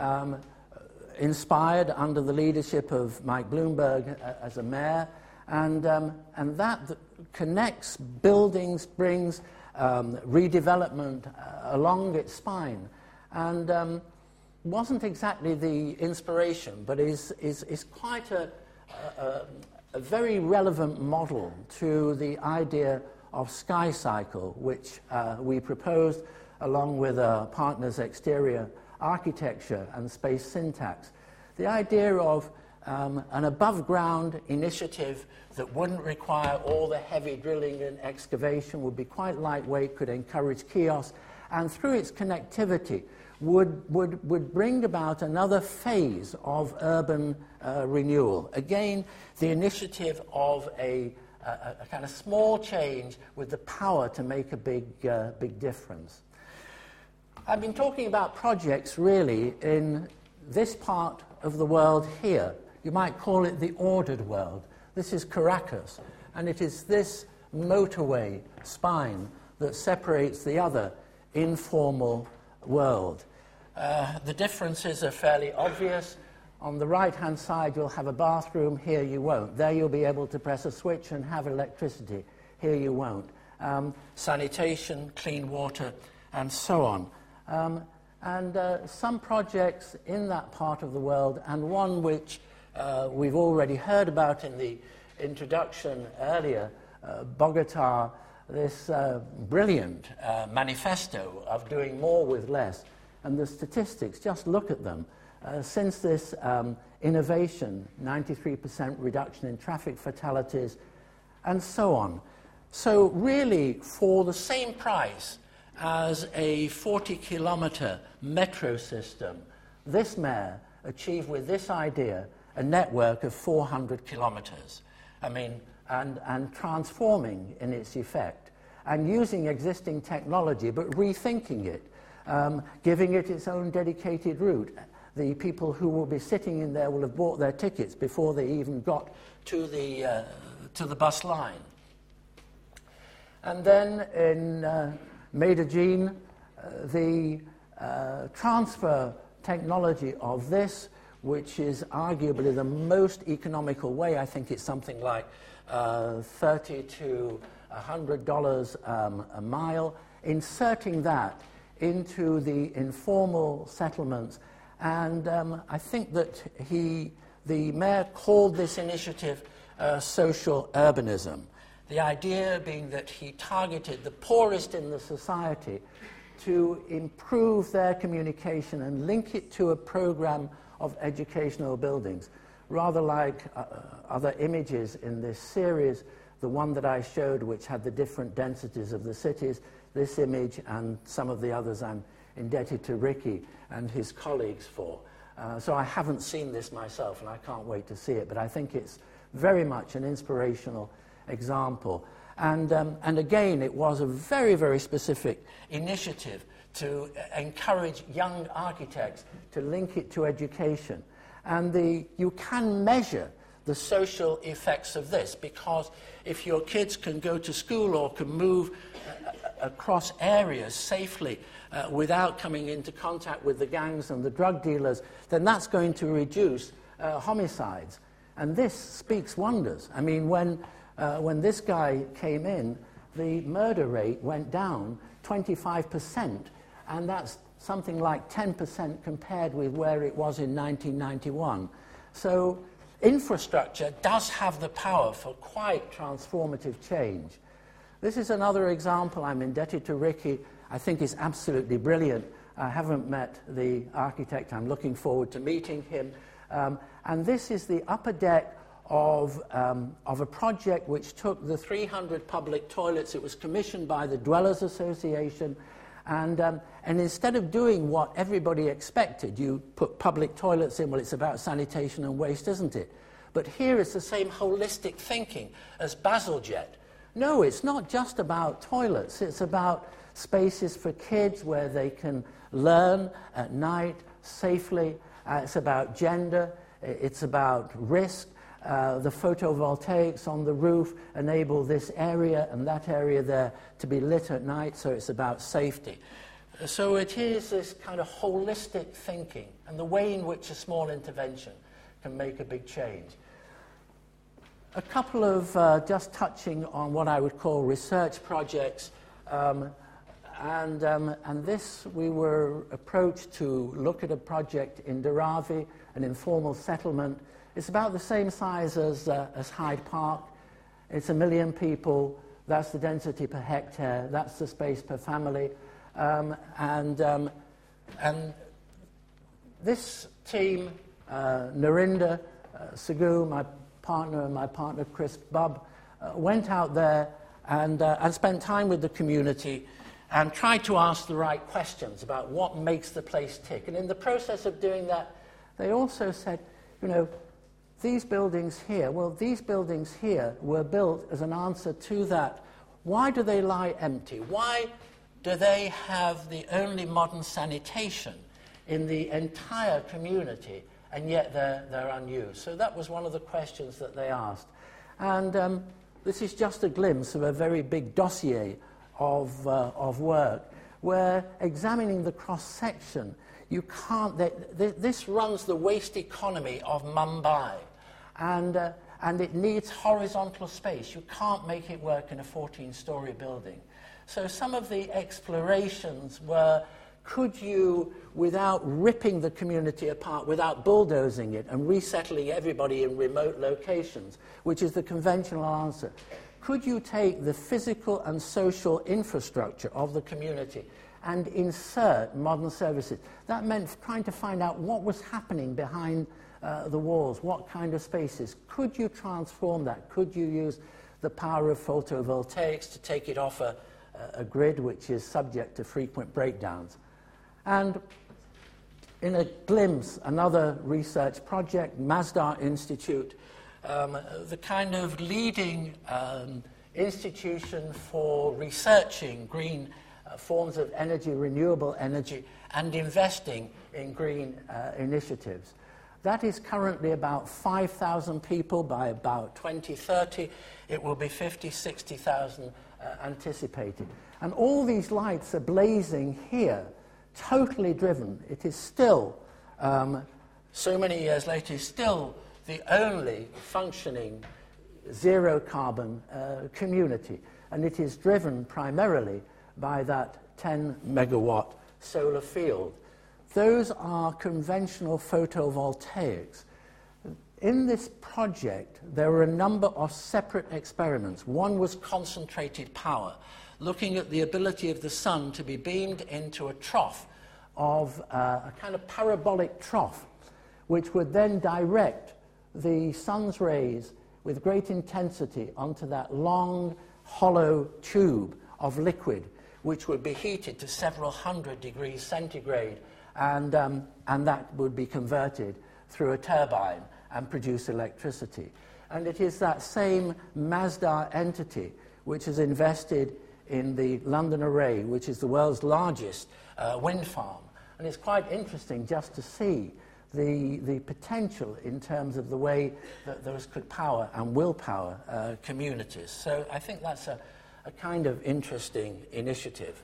inspired under the leadership of Mike Bloomberg as a mayor, and that connects buildings, brings redevelopment along its spine. And wasn't exactly the inspiration, but is quite a very relevant model to the idea of Sky Cycle, which we proposed along with our partners Exterior Architecture and Space Syntax. The idea of an above-ground initiative that wouldn't require all the heavy drilling and excavation, would be quite lightweight, could encourage kiosks, and through its connectivity would bring about another phase of urban renewal. Again, the initiative of a kind of small change with the power to make a big difference. I've been talking about projects really in this part of the world here. You might call it the ordered world. This is Caracas, and it is this motorway spine that separates the other informal world. The differences are fairly obvious. On the right-hand side, you'll have a bathroom. Here you won't. There you'll be able to press a switch and have electricity. Here you won't. Sanitation, clean water, and so on. Some projects in that part of the world, and one which we've already heard about in the introduction earlier, Bogota, this brilliant manifesto of doing more with less. And the statistics, just look at them. Since this innovation, 93% reduction in traffic fatalities, and so on. So really, for the same price as a 40-kilometer metro system, this mayor achieved with this idea a network of 400 kilometers. I mean, and transforming in its effect. and using existing technology, but rethinking it, giving it its own dedicated route. The people who will be sitting in there will have bought their tickets before they even got to the bus line. And then in Medellin, the transfer technology of this, which is arguably the most economical way, I think it's something like $30 to $100 a mile, inserting that into the informal settlements. And I think that the mayor called this initiative social urbanism. The idea being that he targeted the poorest in the society to improve their communication and link it to a program of educational buildings. Rather like other images in this series, the one that I showed which had the different densities of the cities, this image and some of the others I'm indebted to Ricky and his colleagues for. So I haven't seen this myself and I can't wait to see it, but I think it's very much an inspirational example. And again, it was a very, very specific initiative to encourage young architects to link it to education. And you can measure the social effects of this, because if your kids can go to school or can move across areas safely without coming into contact with the gangs and the drug dealers, then that's going to reduce homicides. And this speaks wonders. I mean, when this guy came in, the murder rate went down 25%, and that's something like 10% compared with where it was in 1991. So infrastructure does have the power for quite transformative change. This is another example. I'm indebted to Ricky. I think it's absolutely brilliant. I haven't met the architect. I'm looking forward to meeting him. And this is the upper deck of a project which took the 300 public toilets. It was commissioned by the Dwellers Association. And instead of doing what everybody expected, you put public toilets in, well, it's about sanitation and waste, isn't it? But here it's the same holistic thinking as Bazalgette. No, it's not just about toilets. It's about spaces for kids where they can learn at night safely. It's about gender. It's about risk. The photovoltaics on the roof enable this area and that area there to be lit at night, so it's about safety. So it is this kind of holistic thinking and the way in which a small intervention can make a big change. A couple of just touching on what I would call research projects. And this, we were approached to look at a project in Dharavi, an informal settlement. It's about the same size as Hyde Park. It's 1 million people. That's the density per hectare. That's the space per family. And this team, Narinder Sagu, my partner, and my partner Chris Bubb, went out there and spent time with the community and tried to ask the right questions about what makes the place tick. And in the process of doing that, they also said, you know, these buildings here were built as an answer to that. Why do they lie empty? Why do they have the only modern sanitation in the entire community, and yet they're unused? So that was one of the questions that they asked. And this is just a glimpse of a very big dossier of work, where examining the cross-section, you can't... This runs the waste economy of Mumbai, and it needs horizontal space. You can't make it work in a 14-story building. So some of the explorations were, could you, without ripping the community apart, without bulldozing it and resettling everybody in remote locations, which is the conventional answer, could you take the physical and social infrastructure of the community and insert modern services? That meant trying to find out what was happening behind the walls, what kind of spaces. Could you transform that? Could you use the power of photovoltaics to take it off a grid which is subject to frequent breakdowns? And in a glimpse, another research project, Masdar Institute, the kind of leading institution for researching green forms of energy, renewable energy, and investing in green initiatives. That is currently about 5,000 people. By about 2030, it will be 50, 60,000 anticipated. And all these lights are blazing here, totally driven. It is still, so many years later, is still the only functioning zero-carbon community. And it is driven primarily by that 10-megawatt solar field. Those are conventional photovoltaics. In this project, there were a number of separate experiments. One was concentrated power, looking at the ability of the sun to be beamed into a trough of a kind of parabolic trough, which would then direct the sun's rays with great intensity onto that long, hollow tube of liquid, which would be heated to several hundred degrees centigrade, and that would be converted through a turbine and produce electricity. And it is that same Masdar entity which has invested in the London Array, which is the world's largest wind farm. And it's quite interesting just to see the potential in terms of the way that those could power and will power communities. So I think that's a kind of interesting initiative.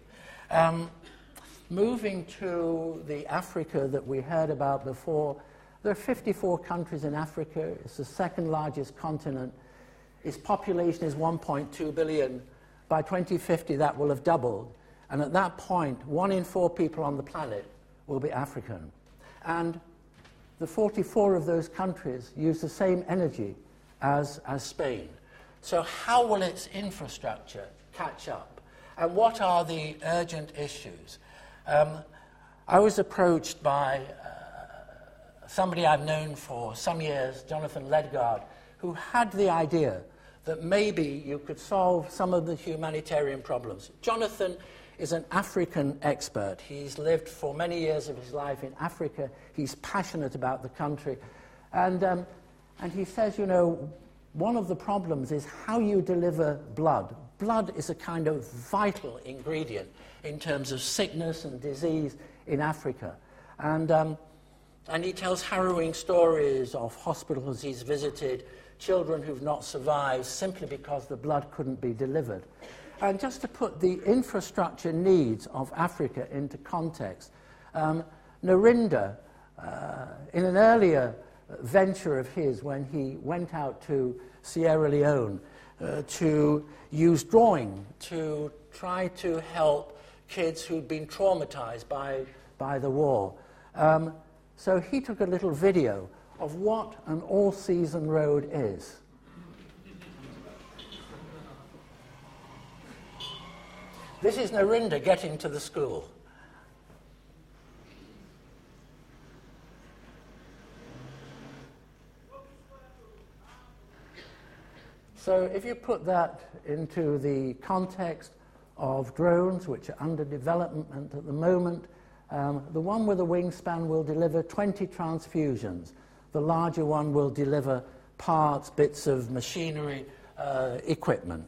Moving to the Africa that we heard about before, there are 54 countries in Africa. It's the second largest continent. Its population is 1.2 billion. By 2050, that will have doubled. And at that point, 1 in 4 people on the planet will be African. And the 44 of those countries use the same energy as Spain. So how will its infrastructure catch up? And what are the urgent issues? I was approached by somebody I've known for some years, Jonathan Ledgard, who had the idea that maybe you could solve some of the humanitarian problems. Jonathan is an African expert. He's lived for many years of his life in Africa. He's passionate about the country. And he says, you know, one of the problems is how you deliver blood. Blood is a kind of vital ingredient in terms of sickness and disease in Africa. And he tells harrowing stories of hospitals he's visited, children who've not survived simply because the blood couldn't be delivered. And just to put the infrastructure needs of Africa into context, Narinder, in an earlier venture of his when he went out to Sierra Leone to use drawing to try to help kids who'd been traumatized by the war. So he took a little video of what an all-season road is. This is Narinder getting to the school. So if you put that into the context of drones, which are under development at the moment, the one with a wingspan will deliver 20 transfusions. The larger one will deliver parts, bits of machinery, equipment.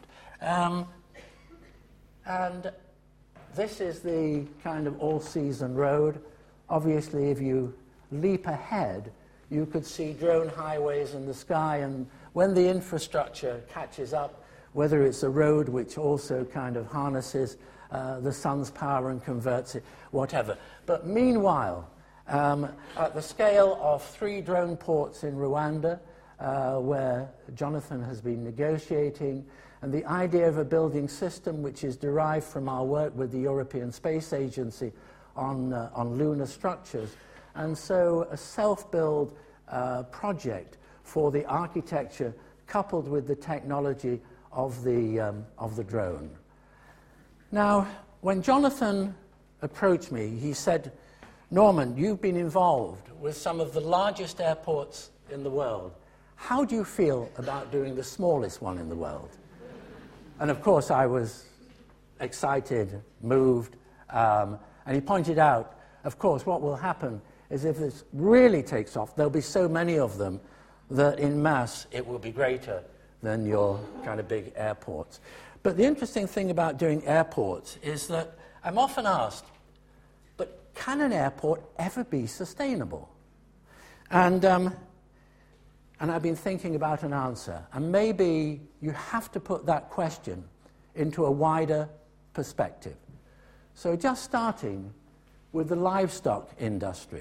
And this is the kind of all-season road. Obviously, if you leap ahead, you could see drone highways in the sky, and when the infrastructure catches up, whether it's a road which also kind of harnesses the sun's power and converts it, whatever. But meanwhile, at the scale of 3 drone ports in Rwanda, where Jonathan has been negotiating, and the idea of a building system which is derived from our work with the European Space Agency on lunar structures, and so a self-build project for the architecture coupled with the technology of the drone. Now, when Jonathan approached me, he said, Norman, you've been involved with some of the largest airports in the world. How do you feel about doing the smallest one in the world? And of course, I was excited, moved, and he pointed out, of course, what will happen is if this really takes off, there'll be so many of them that in mass it will be greater than your kind of big airports. But the interesting thing about doing airports is that I'm often asked, but can an airport ever be sustainable? And I've been thinking about an answer. And maybe you have to put that question into a wider perspective. So just starting with the livestock industry.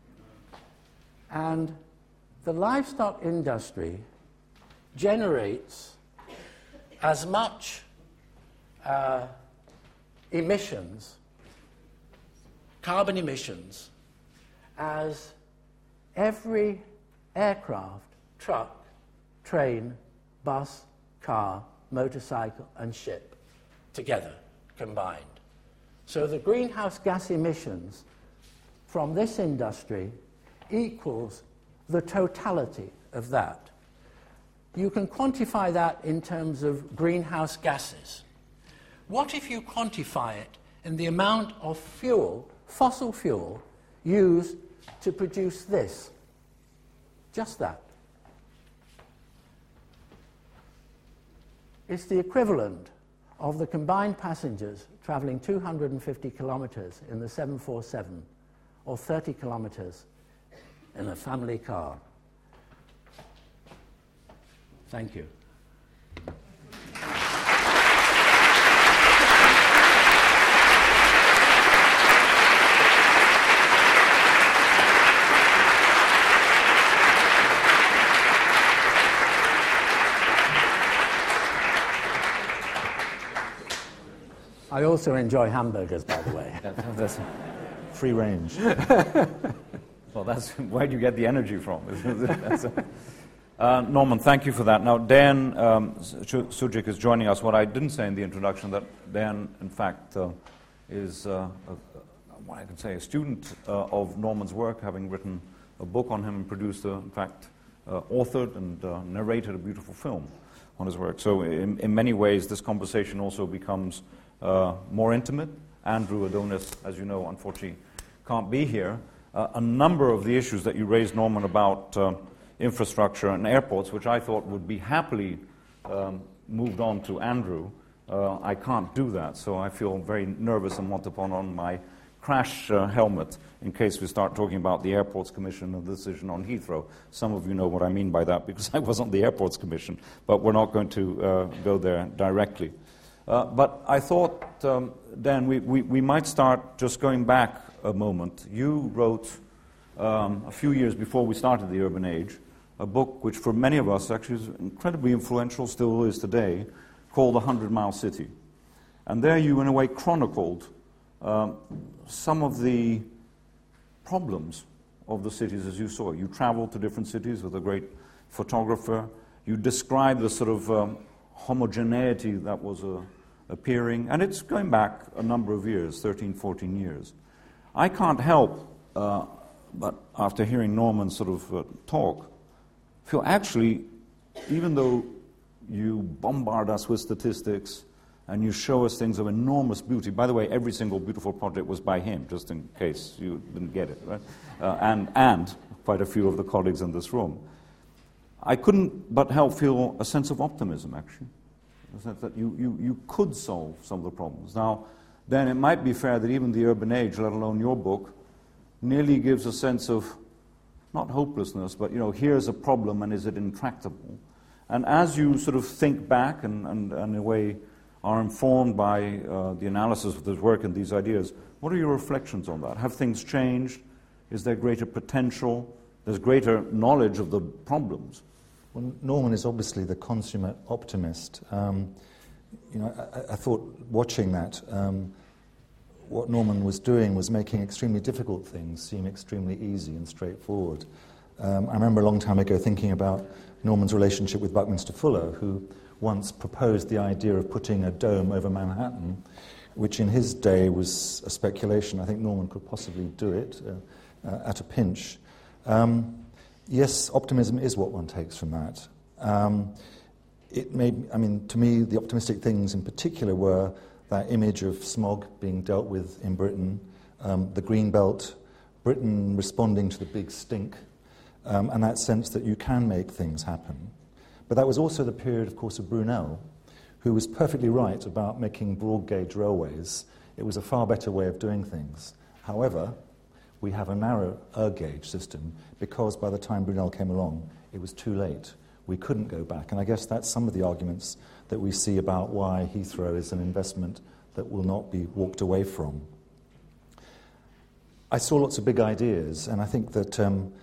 And the livestock industry generates as much emissions, carbon emissions, as every aircraft, truck, train, bus, car, motorcycle, and ship together, combined. So the greenhouse gas emissions from this industry equals the totality of that. You can quantify that in terms of greenhouse gases. What if you quantify it in the amount of fuel, fossil fuel, used to produce this? Just that. It's the equivalent of the combined passengers travelling 250 kilometres in the 747 or 30 kilometres in a family car. Thank you. I also enjoy hamburgers, by the way. That's free range. Well, that's where do you get the energy from? Norman, thank you for that. Now, Dan Sujic is joining us. What I didn't say in the introduction, that Dan, in fact, is, what I can say, a student of Norman's work, having written a book on him and produced, in fact, authored and narrated a beautiful film on his work. So in many ways, this conversation also becomes more intimate. Andrew Adonis, as you know, unfortunately can't be here. A number of the issues that you raised, Norman, about infrastructure and airports, which I thought would be happily moved on to Andrew, I can't do that, so I feel very nervous and want to put on my crash helmet in case we start talking about the Airports Commission and the decision on Heathrow. Some of you know what I mean by that, because I was on the Airports Commission, but we're not going to go there directly. But I thought, Dan, we might start just going back a moment. You wrote, a few years before we started The Urban Age, a book which for many of us actually is incredibly influential, still is today, called 100 Mile City. And there you, in a way, chronicled some of the problems of the cities as you saw. You traveled to different cities with a great photographer. You described the sort of homogeneity that was appearing, and it's going back a number of years, 13, 14 years. I can't help, but after hearing Norman sort of talk, feel actually, even though you bombard us with statistics and you show us things of enormous beauty, by the way, every single beautiful project was by him, just in case you didn't get it, right? And quite a few of the colleagues in this room. I couldn't but help feel a sense of optimism, actually. The sense that you could solve some of the problems. Now, then it might be fair that even The Urban Age, let alone your book, nearly gives a sense of, not hopelessness, but, here's a problem and is it intractable? And as you sort of think back and in a way are informed by the analysis of this work and these ideas, what are your reflections on that? Have things changed? Is there greater potential? There's greater knowledge of the problems. Well, Norman is obviously the consummate optimist. I thought watching that, what Norman was doing was making extremely difficult things seem extremely easy and straightforward. I remember a long time ago thinking about Norman's relationship with Buckminster Fuller, who once proposed the idea of putting a dome over Manhattan, which in his day was a speculation. I think Norman could possibly do it at a pinch. Yes, optimism is what one takes from that. To me, the optimistic things in particular were that image of smog being dealt with in Britain, the Green Belt, Britain responding to the big stink, and that sense that you can make things happen. But that was also the period, of course, of Brunel, who was perfectly right about making broad gauge railways. It was a far better way of doing things. However, we have a narrow gauge system because by the time Brunel came along, it was too late. We couldn't go back. And I guess that's some of the arguments that we see about why Heathrow is an investment that will not be walked away from. I saw lots of big ideas, and I think that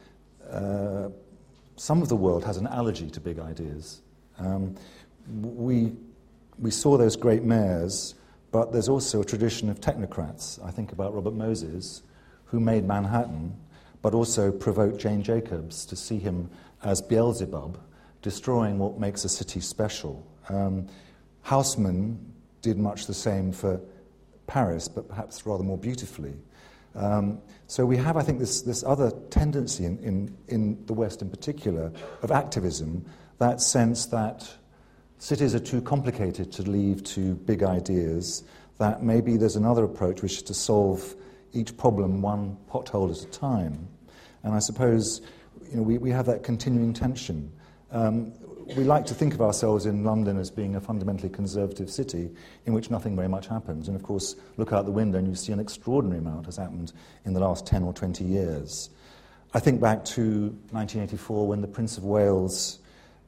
some of the world has an allergy to big ideas. We saw those great mayors, but there's also a tradition of technocrats. I think about Robert Moses, who made Manhattan, but also provoked Jane Jacobs to see him as Beelzebub, destroying what makes a city special. Haussmann did much the same for Paris, but perhaps rather more beautifully. So we have, I think, this other tendency in the West in particular of activism, that sense that cities are too complicated to leave to big ideas, that maybe there's another approach which is to solve each problem one pothole at a time. And I suppose we have that continuing tension. We like to think of ourselves in London as being a fundamentally conservative city in which nothing very much happens. And of course, look out the window and you see an extraordinary amount has happened in the last 10 or 20 years. I think back to 1984 when the Prince of Wales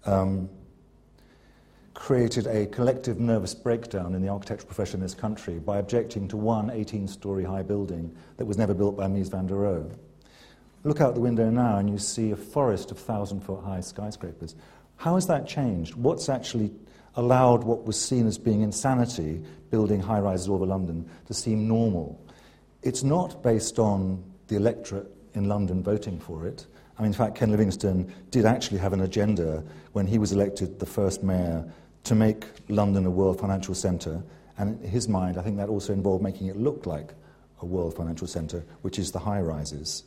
created a collective nervous breakdown in the architectural profession in this country by objecting to one 18-storey high building that was never built by Mies van der Rohe. Look out the window now and you see a forest of 1,000-foot high skyscrapers. How has that changed? What's actually allowed what was seen as being insanity, building high-rises all over London, to seem normal? It's not based on the electorate in London voting for it. I mean, in fact, Ken Livingstone did actually have an agenda when he was elected the first mayor to make London a world financial centre. And in his mind, I think that also involved making it look like a world financial centre, which is the high-rises.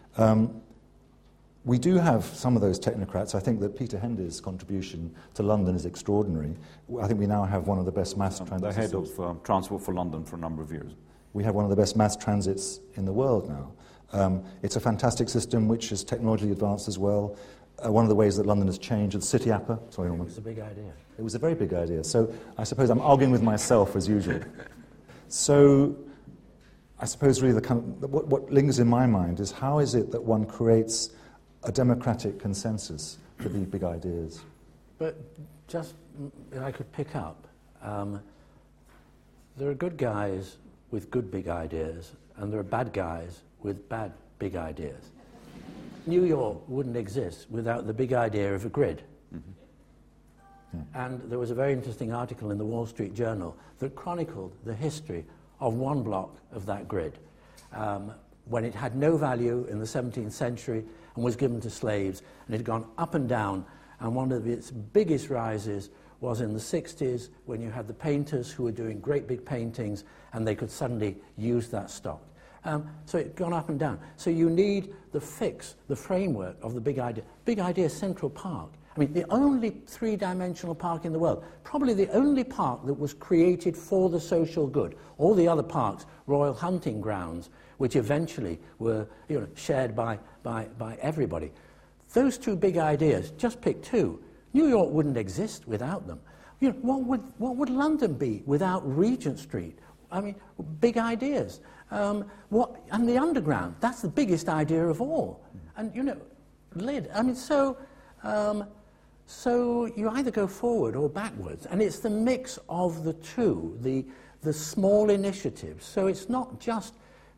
We do have some of those technocrats. I think that Peter Hendy's contribution to London is extraordinary. I think we now have one of the best mass transit the head systems. of Transport for London for a number of years. We have one of the best mass transits in the world now. It's a fantastic system which is technologically advanced as well. One of the ways that London has changed, the City Appa. Sorry, Norman. It was a big idea. It was a very big idea. So I suppose I'm arguing with myself as usual. So I suppose really what lingers in my mind is how is it that one creates a democratic consensus for these big ideas? But just, if I could pick up, there are good guys with good big ideas, and there are bad guys with bad big ideas. New York wouldn't exist without the big idea of a grid. Mm-hmm. Yeah. And there was a very interesting article in the Wall Street Journal that chronicled the history of one block of that grid, when it had no value in the 17th century and was given to slaves, and it had gone up and down, and one of its biggest rises was in the 60s when you had the painters who were doing great big paintings and they could suddenly use that stock. So it's gone up and down. So you need the fix, the framework of the big idea. Big idea Central Park. I mean, the only three-dimensional park in the world, probably the only park that was created for the social good. All the other parks, royal hunting grounds, which eventually were shared by everybody. Those two big ideas, just pick two. New York wouldn't exist without them. What would London be without Regent Street? I mean, big ideas. And the underground, that's the biggest idea of all. And, LID. I mean, so you either go forward or backwards. And it's the mix of the two, the small initiatives. So it's not just...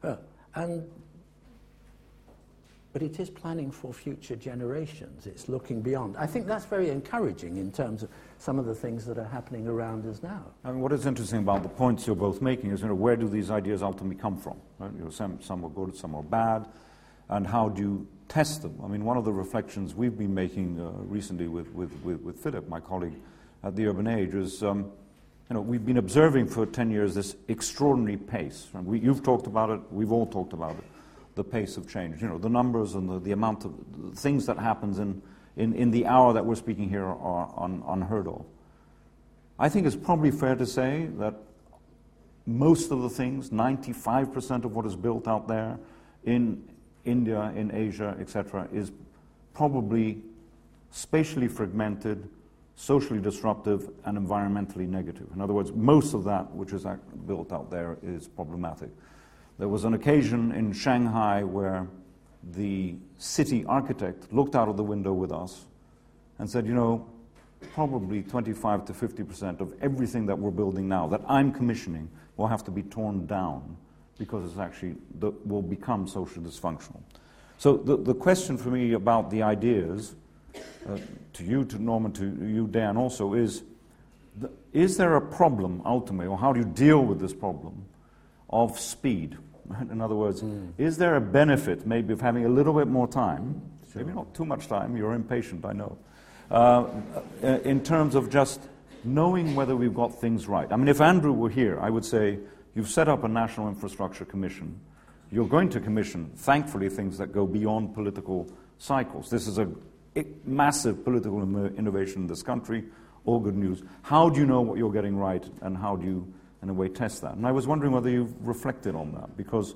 But it is planning for future generations. It's looking beyond. I think that's very encouraging in terms of some of the things that are happening around us now. I mean, what is interesting about the points you're both making is, where do these ideas ultimately come from? Right? Some are good, some are bad, and how do you test them? I mean, one of the reflections we've been making recently with Philip, my colleague at the Urban Age, is we've been observing for 10 years this extraordinary pace. You've talked about it, we've all talked about it. The pace of change, the numbers and the amount of things that happens in the hour that we're speaking here are unheard of. I think it's probably fair to say that most of the things, 95% of what is built out there in India, in Asia, etc., is probably spatially fragmented, socially disruptive, and environmentally negative. In other words, most of that which is built out there is problematic. There was an occasion in Shanghai where the city architect looked out of the window with us and said, probably 25 to 50% of everything that we're building now, that I'm commissioning, will have to be torn down because it's actually will become socially dysfunctional. So the question for me about the ideas, to you, to Norman, to you, Dan, also, is there a problem, ultimately, or how do you deal with this problem of speed? In other words, is there a benefit maybe of having a little bit more time, maybe not too much time, you're impatient, I know, in terms of just knowing whether we've got things right? I mean, if Andrew were here, I would say, you've set up a National Infrastructure Commission. You're going to commission, thankfully, things that go beyond political cycles. This is a massive political innovation in this country, all good news. How do you know what you're getting right, and how do you, in a way, test that? And I was wondering whether you've reflected on that, because,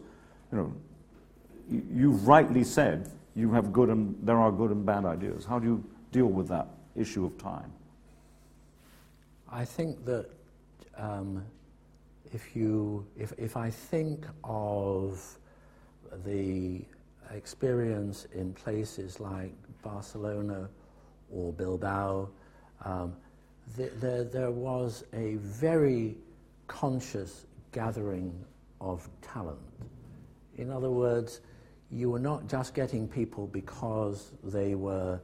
you've rightly said there are good and bad ideas. How do you deal with that issue of time? I think that if I think of the experience in places like Barcelona or Bilbao, there was a very conscious gathering of talent. In other words, you were not just getting people because they were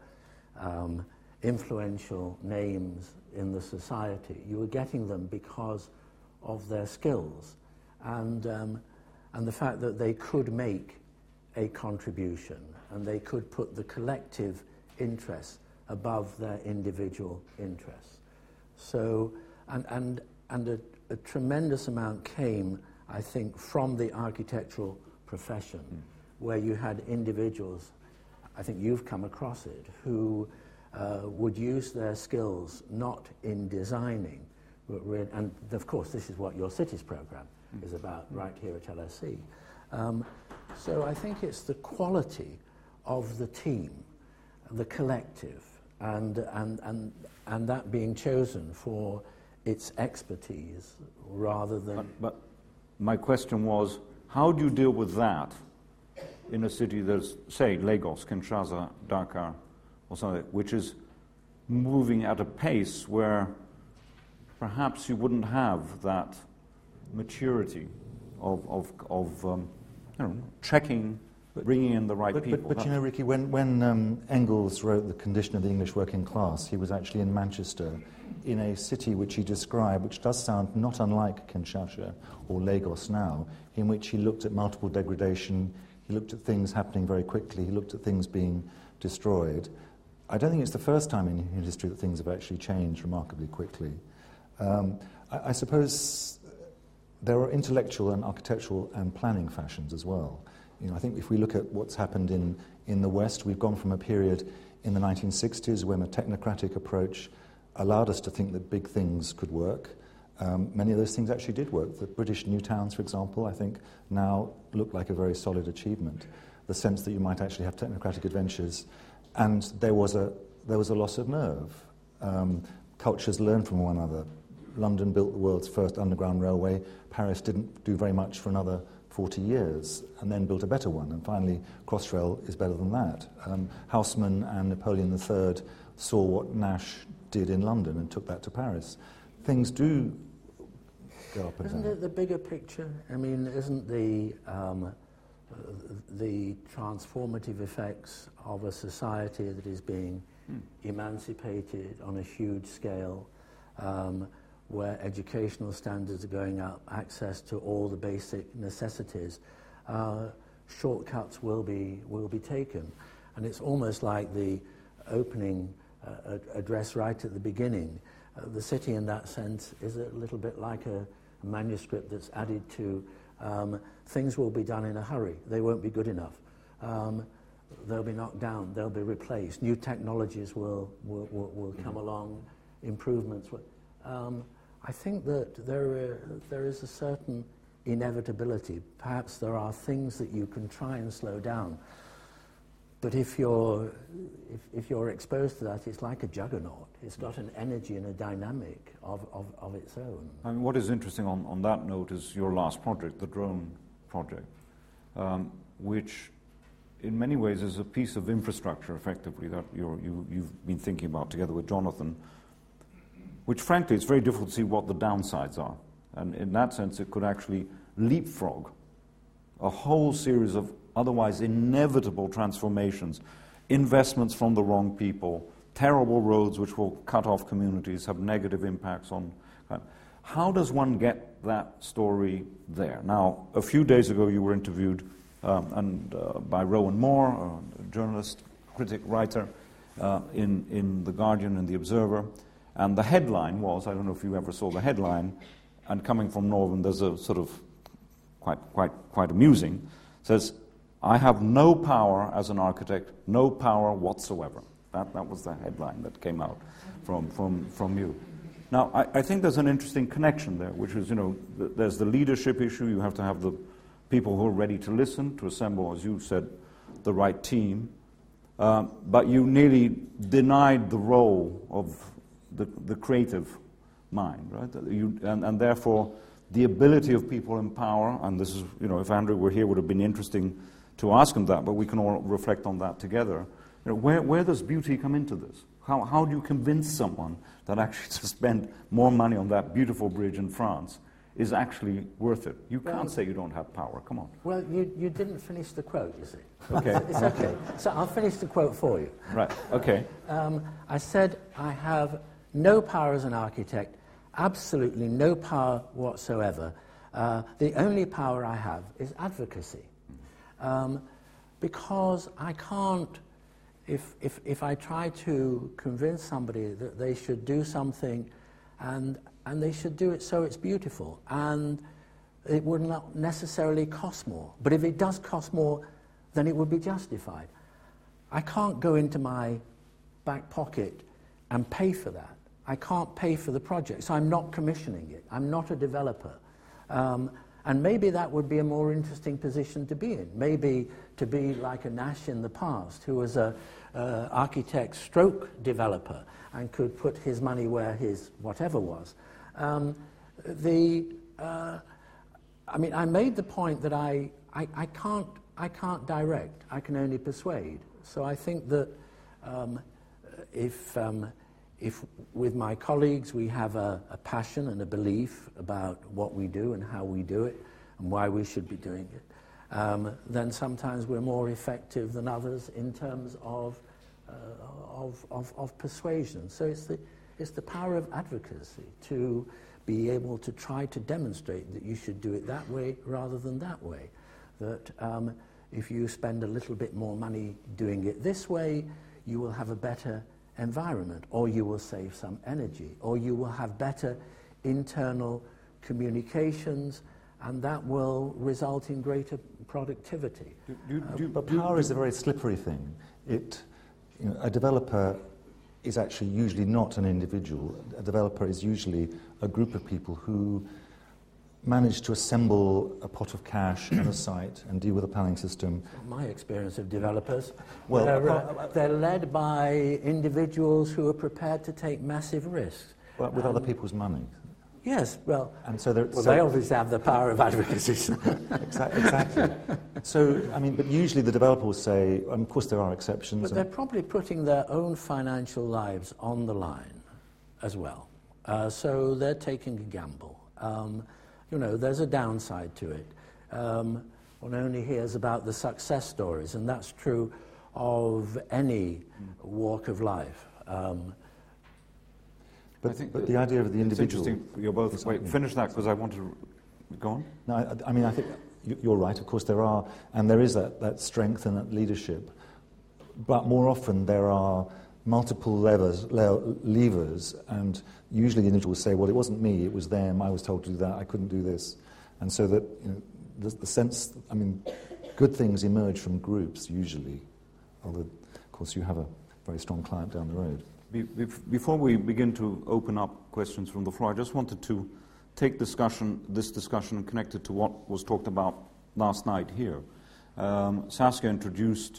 influential names in the society. You were getting them because of their skills and the fact that they could make a contribution and they could put the collective interests above their individual interests. So, and a tremendous amount came, I think, from the architectural profession, where you had individuals, I think you've come across it, who would use their skills not in designing, and of course this is what your cities program is about right here at LSE. So I think it's the quality of the team, the collective, and that being chosen for its expertise rather than... But my question was, how do you deal with that in a city that's, say, Lagos, Kinshasa, Dakar, or something, which is moving at a pace where perhaps you wouldn't have that maturity of checking, bringing in the right people. But Ricky, when Engels wrote The Condition of the English Working Class, he was actually in Manchester, in a city which he described, which does sound not unlike Kinshasa or Lagos now, in which he looked at multiple degradation, he looked at things happening very quickly, he looked at things being destroyed. I don't think it's the first time in history that things have actually changed remarkably quickly. I suppose there are intellectual and architectural and planning fashions as well. I think if we look at what's happened in the West, we've gone from a period in the 1960s when a technocratic approach allowed us to think that big things could work. Many of those things actually did work. The British new towns, for example, I think now look like a very solid achievement. The sense that you might actually have technocratic adventures, and there was a loss of nerve. Cultures learn from one another. London built the world's first underground railway. Paris didn't do very much for another 40 years, and then built a better one. And finally, Crossrail is better than that. Haussmann and Napoleon III saw what Nash did in London and took that to Paris. Things do go up and down. Isn't it the bigger picture? I mean, isn't the transformative effects of a society that is being emancipated on a huge scale, where educational standards are going up, access to all the basic necessities, shortcuts will be taken. And it's almost like the opening address right at the beginning. The city, in that sense, is a little bit like a manuscript that's added to. Things will be done in a hurry. They won't be good enough. They'll be knocked down. They'll be replaced. New technologies will come along. Improvements. I think that there is a certain inevitability. Perhaps there are things that you can try and slow down. But if you're exposed to that, it's like a juggernaut. It's got an energy and a dynamic of its own. I mean, what is interesting on that note is your last project, the drone project, which in many ways is a piece of infrastructure, effectively, that you've been thinking about together with Jonathan, which frankly it's very difficult to see what the downsides are. And in that sense, it could actually leapfrog a whole series of otherwise inevitable transformations, investments from the wrong people, terrible roads which will cut off communities, have negative impacts on... How does one get that story there? Now, a few days ago you were interviewed by Rowan Moore, a journalist, critic, writer, in The Guardian and The Observer, and the headline was, I don't know if you ever saw the headline, and coming from Northern, there's a sort of quite amusing, says, "I have no power as an architect, no power whatsoever." That was the headline that came out from you. Now, I think there's an interesting connection there, which is, there's the leadership issue. You have to have the people who are ready to listen, to assemble, as you said, the right team. But you nearly denied the role of the creative mind, right? And therefore, the ability of people in power, and this is, if Andrew were here, would have been interesting to ask him that, but we can all reflect on that together. Where does beauty come into this? How do you convince someone that actually to spend more money on that beautiful bridge in France is actually worth it? You can't say you don't have power. Come on. Well, you didn't finish the quote, you see. Okay. It's okay. So I'll finish the quote for you. Right. Okay. I said I have no power as an architect, absolutely no power whatsoever. The only power I have is advocacy. Because I can't, if I try to convince somebody that they should do something and they should do it so it's beautiful, and it would not necessarily cost more. But if it does cost more, then it would be justified. I can't go into my back pocket and pay for that. I can't pay for the project, so I'm not commissioning it. I'm not a developer. And maybe that would be a more interesting position to be in. Maybe to be like a Nash in the past, who was a architect stroke developer and could put his money where his whatever was. I made the point that I can't direct. I can only persuade. So I think that if with my colleagues we have a passion and a belief about what we do and how we do it and why we should be doing it, then sometimes we're more effective than others in terms of persuasion. So it's the power of advocacy to be able to try to demonstrate that you should do it that way rather than that way. That if you spend a little bit more money doing it this way, you will have a better environment, or you will save some energy, or you will have better internal communications, and that will result in greater productivity. But power is a very slippery thing. A developer is actually usually not an individual. A developer is usually a group of people who manage to assemble a pot of cash and a site and deal with a planning system. My experience of developers, they're led by individuals who are prepared to take massive risks. Well, with other people's money. Yes, well, and so they obviously have the power of advocacy. Exactly. So, but usually the developer will say, and of course there are exceptions. But they're probably putting their own financial lives on the line as well. So they're taking a gamble. There's a downside to it. One only hears about the success stories, and that's true of any walk of life. But the idea of the individual... It's interesting. You're both... Wait, finish that, because I want to... Go on. No, I think you're right. Of course there are, and there is that strength and that leadership. But more often there are multiple levers, and usually the individual will say, well, it wasn't me, it was them, I was told to do that, I couldn't do this. And so that, the sense, good things emerge from groups usually, although, of course, you have a very strong client down the road. Before we begin to open up questions from the floor, I just wanted to take this discussion and connect it to what was talked about last night here. Saskia introduced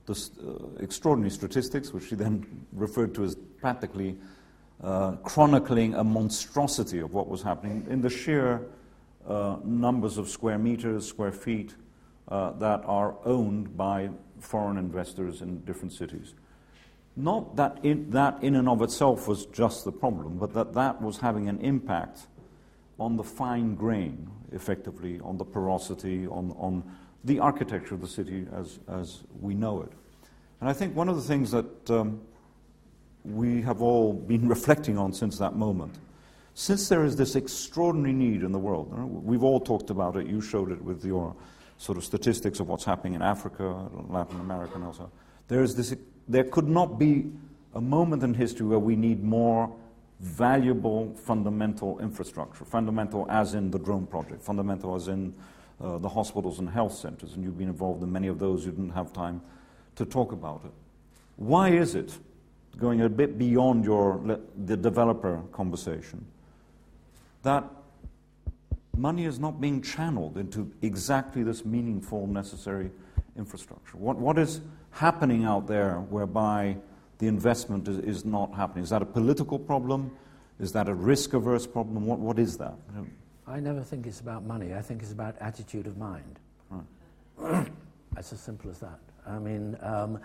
extraordinary statistics, which she then referred to as practically chronicling a monstrosity of what was happening in the sheer numbers of square meters, square feet that are owned by foreign investors in different cities. Not that in and of itself was just the problem, but that was having an impact on the fine grain, effectively, on the porosity, on the architecture of the city as we know it. And I think one of the things that we have all been reflecting on since that moment, since there is this extraordinary need in the world, we've all talked about it, you showed it with your sort of statistics of what's happening in Africa, Latin America and also, there could not be a moment in history where we need more valuable fundamental infrastructure, fundamental as in the drone project, fundamental as in the hospitals and health centers, and you've been involved in many of those, you didn't have time to talk about it. Why is it, going a bit beyond the developer conversation, that money is not being channeled into exactly this meaningful, necessary infrastructure? What is happening out there whereby the investment is not happening? Is that a political problem? Is that a risk-averse problem? What is that? I never think it's about money. I think it's about attitude of mind. Right. It's as simple as that. I mean,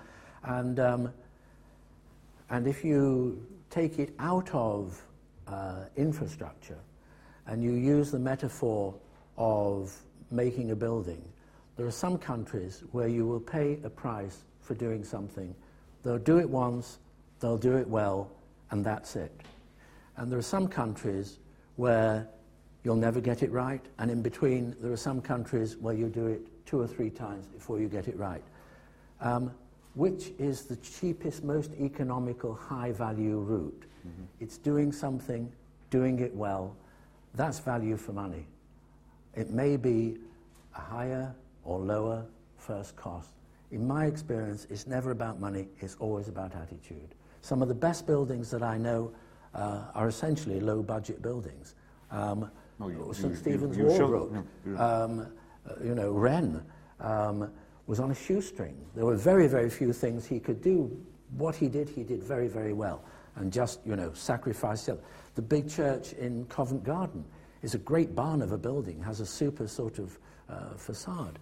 and if you take it out of infrastructure and you use the metaphor of making a building, there are some countries where you will pay a price for doing something. They'll do it once, they'll do it well, and that's it. And there are some countries where you'll never get it right, and in between there are some countries where you do it 2 or 3 times before you get it right. Which is the cheapest, most economical, high-value route? Mm-hmm. It's doing something, doing it well. That's value for money. It may be a higher or lower first cost. In my experience, it's never about money, it's always about attitude. Some of the best buildings that I know are essentially low-budget buildings. St. Stephen's Walbrook, Wren was on a shoestring. There were very, very few things he could do. What he did very, very well, and just, sacrificed it. The big church in Covent Garden is a great barn of a building, has a super sort of facade.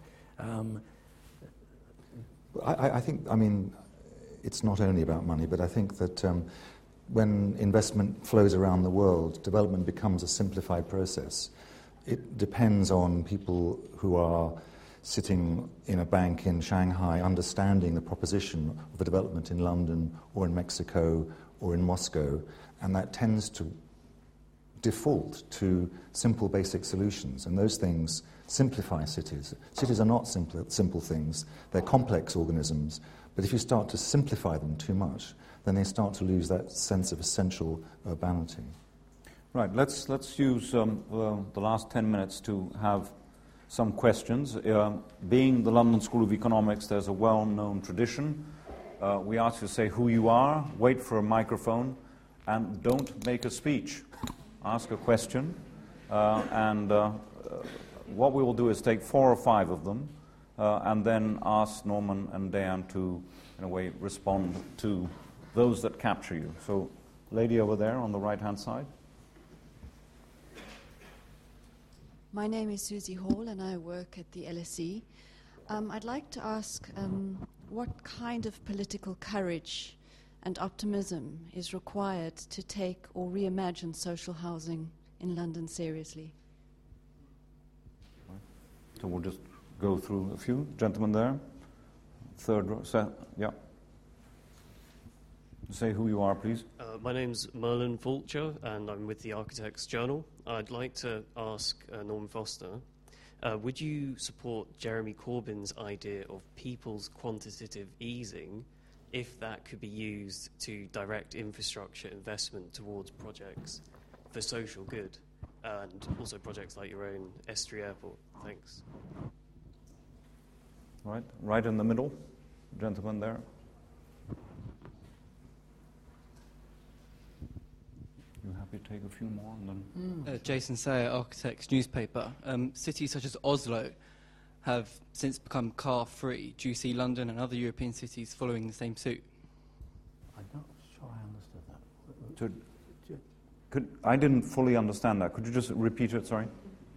I think, it's not only about money, but I think that when investment flows around the world, development becomes a simplified process. It depends on people who are sitting in a bank in Shanghai understanding the proposition of a development in London or in Mexico or in Moscow, and that tends to default to simple basic solutions, and those things simplify cities. Cities are not simple things, they're complex organisms, but if you start to simplify them too much, then they start to lose that sense of essential urbanity. Right, let's use the last 10 minutes to have some questions. Being the London School of Economics, there's a well-known tradition. We ask you to say who you are, wait for a microphone, and don't make a speech. Ask a question, and what we will do is take 4 or 5 of them, and then ask Norman and Dan to, in a way, respond to those that capture you. So, lady over there on the right-hand side. My name is Susie Hall, and I work at the LSE. I'd like to ask what kind of political courage and optimism is required to take or reimagine social housing in London seriously? So we'll just go through a few. Gentlemen there. Third row. Yeah. Say who you are, please. My name's Merlin Fulcher, and I'm with the Architects Journal. I'd like to ask Norman Foster, would you support Jeremy Corbyn's idea of people's quantitative easing if that could be used to direct infrastructure investment towards projects for social good, and also projects like your own Estuary Airport? Thanks. Right in the middle, gentleman there. You happy to take a few more? And then Jason Sayer, Architects Newspaper. Cities such as Oslo have since become car-free. Do you see London and other European cities following the same suit? I'm not sure I understood that. I didn't fully understand that. Could you just repeat it? Sorry.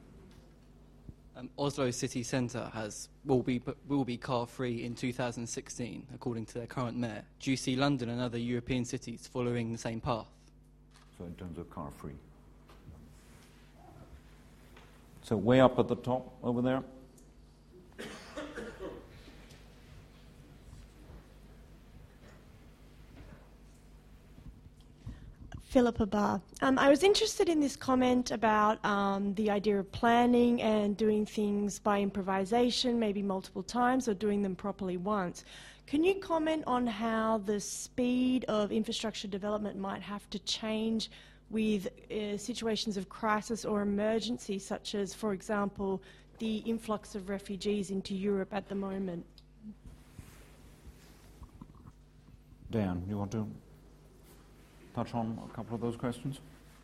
Oslo city centre will be car-free in 2016, according to their current mayor. Do you see London and other European cities following the same path? So in terms of car-free. So way up at the top over there. Philippa Barr. I was interested in this comment about the idea of planning and doing things by improvisation, maybe multiple times, or doing them properly once. Can you comment on how the speed of infrastructure development might have to change with situations of crisis or emergency, such as, for example, the influx of refugees into Europe at the moment? Dan, you want to touch on a couple of those questions?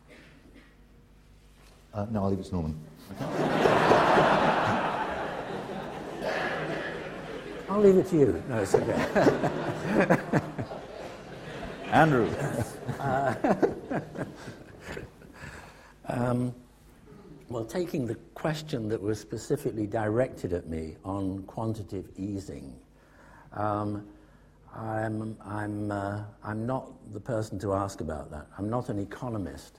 No, I'll leave it to Norman. Okay. I'll leave it to you. No, it's okay. Andrew. Well, taking the question that was specifically directed at me on quantitative easing, I'm not the person to ask about that. I'm not an economist.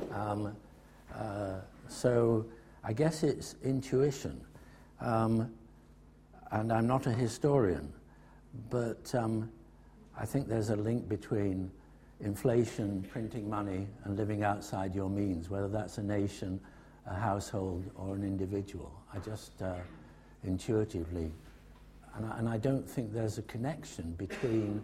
So I guess it's intuition. And I'm not a historian, but I think there's a link between inflation, printing money, and living outside your means, whether that's a nation, a household, or an individual. I just intuitively, and I don't think there's a connection between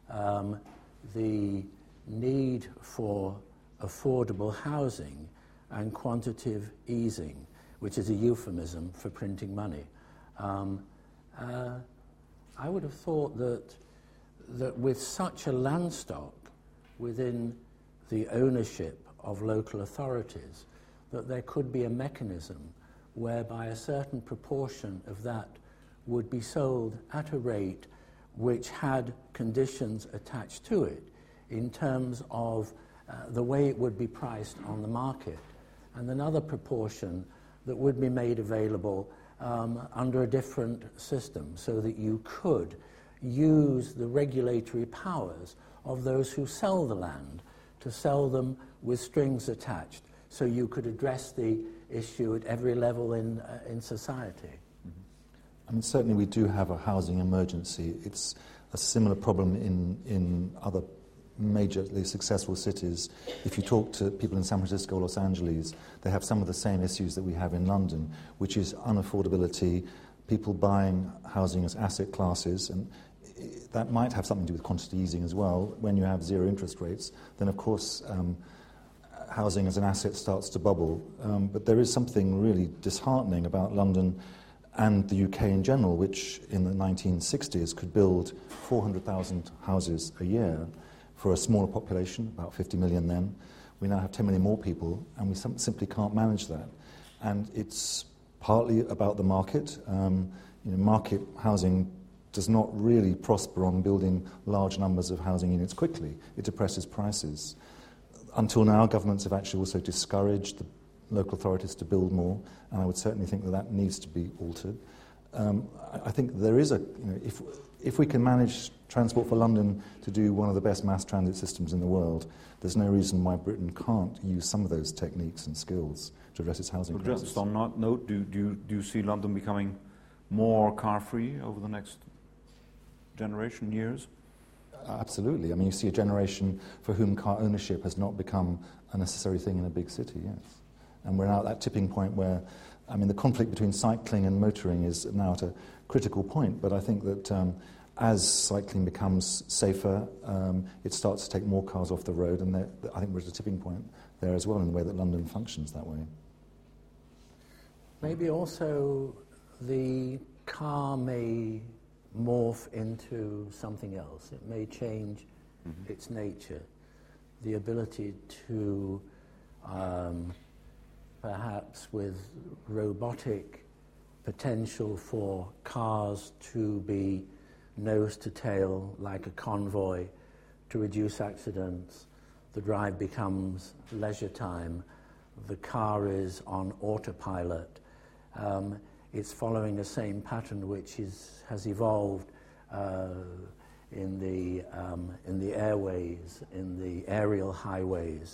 the need for affordable housing and quantitative easing, which is a euphemism for printing money. I would have thought that with such a land stock within the ownership of local authorities, that there could be a mechanism whereby a certain proportion of that would be sold at a rate which had conditions attached to it in terms of the way it would be priced on the market, and another proportion that would be made available under a different system, so that you could use the regulatory powers of those who sell the land to sell them with strings attached, so you could address the issue at every level in society. I mean, certainly we do have a housing emergency. It's a similar problem in other majorly successful cities. If you talk to people in San Francisco or Los Angeles, they have some of the same issues that we have in London, which is unaffordability, people buying housing as asset classes, and that might have something to do with quantitative easing as well. When you have zero interest rates, then of course housing as an asset starts to bubble. But there is something really disheartening about London and the UK in general, which in the 1960s could build 400,000 houses a year for a smaller population, about 50 million then. We now have 10 million more people, and we simply can't manage that. And it's partly about the market. Market housing does not really prosper on building large numbers of housing units quickly. It depresses prices. Until now, governments have actually also discouraged the local authorities to build more, and I would certainly think that needs to be altered. I think there is if we can manage Transport for London to do one of the best mass transit systems in the world, there's no reason why Britain can't use some of those techniques and skills to address its housing crisis. Just on that note, do you see London becoming more car-free over the next generation, years? Absolutely. I mean, you see a generation for whom car ownership has not become a necessary thing in a big city, yes. And we're now at that tipping point where, I mean, the conflict between cycling and motoring is now at a critical point, but I think that as cycling becomes safer, it starts to take more cars off the road, and I think we're at a tipping point there as well in the way that London functions that way. Maybe also the car may morph into something else. It may change its nature. The ability to perhaps with robotic potential for cars to be nose to tail like a convoy to reduce accidents. The drive becomes leisure time. The car is on autopilot. It's following the same pattern which has evolved in the airways, in the aerial highways,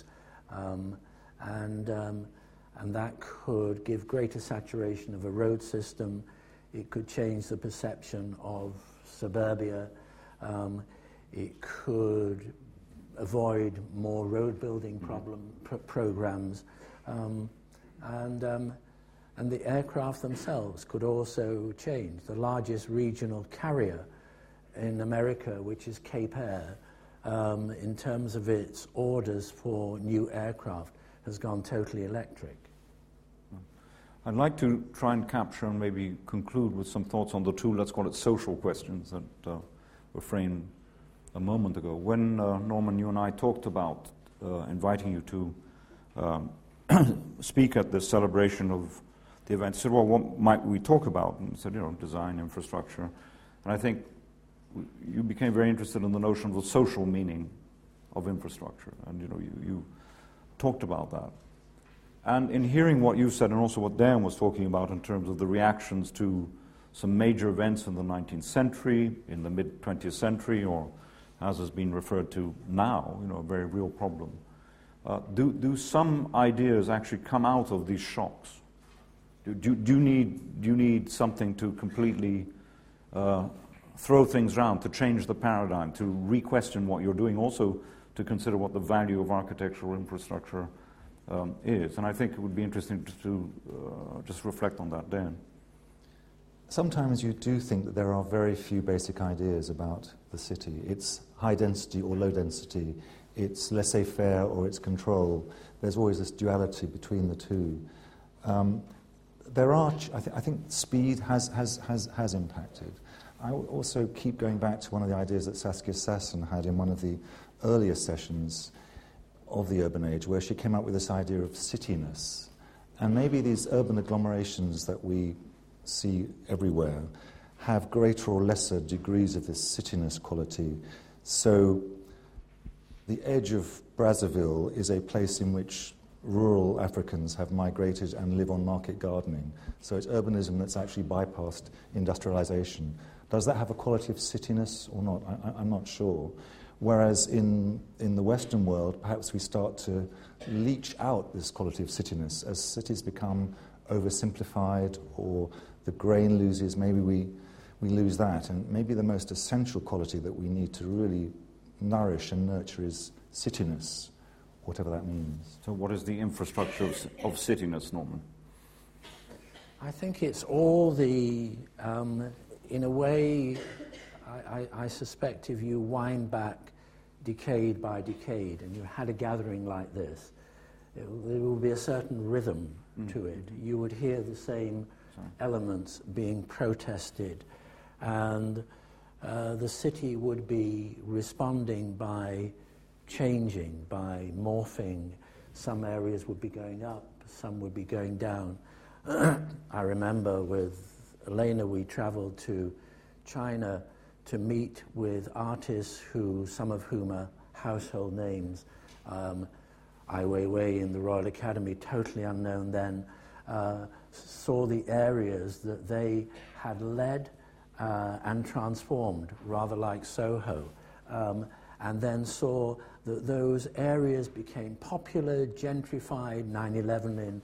and that could give greater saturation of a road system. It could change the perception of suburbia. It could avoid more road building programs, and the aircraft themselves could also change. The largest regional carrier in America, which is Cape Air, in terms of its orders for new aircraft, has gone totally electric. I'd like to try and capture and maybe conclude with some thoughts on the two, let's call it social questions that were framed a moment ago. When, Norman, you and I talked about inviting you to speak at this celebration of the event, I said, well, what might we talk about? And said, design, infrastructure. And I think you became very interested in the notion of the social meaning of infrastructure. And, you talked about that. And in hearing what you said and also what Dan was talking about in terms of the reactions to some major events in the 19th century, in the mid-20th century, or as has been referred to now, a very real problem, do some ideas actually come out of these shocks? Do you need something to completely throw things around, to change the paradigm, to re-question what you're doing, also to consider what the value of architectural infrastructure is? And I think it would be interesting to just reflect on that, Dan. Sometimes you do think that there are very few basic ideas about the city. It's high density or low density. It's laissez-faire or it's control. There's always this duality between the two. I think speed has impacted. I also keep going back to one of the ideas that Saskia Sassen had in one of the earlier sessions of the urban age, where she came up with this idea of cityness. And maybe these urban agglomerations that we see everywhere have greater or lesser degrees of this cityness quality. So the edge of Brazzaville is a place in which rural Africans have migrated and live on market gardening. So it's urbanism that's actually bypassed industrialization. Does that have a quality of cityness or not? I'm not sure. Whereas in the Western world, perhaps we start to leach out this quality of cityness as cities become oversimplified or the grain loses, maybe we lose that. And maybe the most essential quality that we need to really nourish and nurture is cityness, whatever that means. So what is the infrastructure of cityness, Norman? I think it's all the, in a way, I suspect if you wind back decade by decade and you had a gathering like this, there will be a certain rhythm to it. You would hear the same elements being protested, and the city would be responding by changing, by morphing. Some areas would be going up, some would be going down. I remember with Elena we traveled to China to meet with artists some of whom are household names. Ai Weiwei in the Royal Academy, totally unknown then, saw the areas that they had led and transformed, rather like Soho, and then saw that those areas became popular, gentrified, 9/11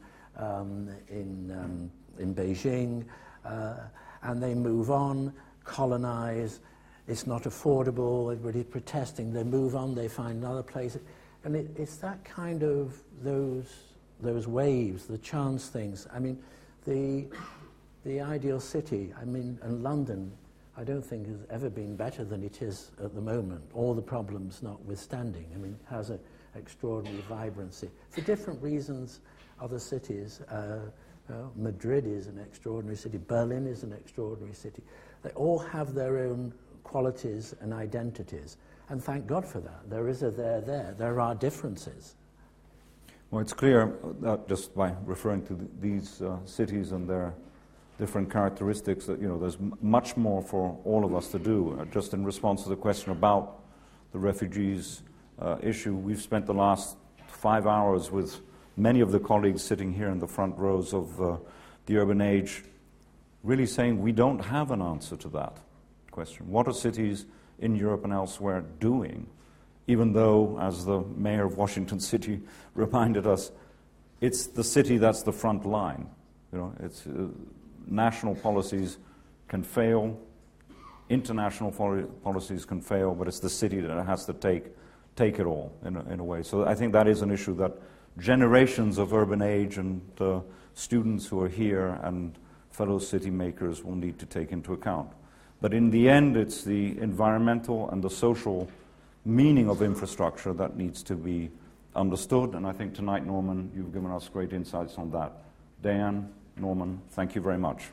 in Beijing, and they move on, colonize. It's not affordable, everybody's protesting, they move on, they find another place. And it's that kind of, those waves, the chance things. I mean, the ideal city, and London, I don't think has ever been better than it is at the moment, all the problems notwithstanding. It has an extraordinary vibrancy. For different reasons, other cities, Madrid is an extraordinary city, Berlin is an extraordinary city. They all have their own qualities and identities, and thank God for that. There is a there are differences. Well, it's clear that just by referring to these cities and their different characteristics, that, there's much more for all of us to do. Just in response to the question about the refugees issue, we've spent the last 5 hours with many of the colleagues sitting here in the front rows of the Urban Age, really saying we don't have an answer to that question. What are cities in Europe and elsewhere doing? Even though, as the mayor of Washington City reminded us, it's the city that's the front line. It's national policies can fail, international policies can fail, but it's the city that has to take it all in a way. So I think that is an issue that generations of Urban Age and students who are here and fellow city makers will need to take into account. But in the end, it's the environmental and the social meaning of infrastructure that needs to be understood, and I think tonight, Norman, you've given us great insights on that. Dan, Norman, thank you very much.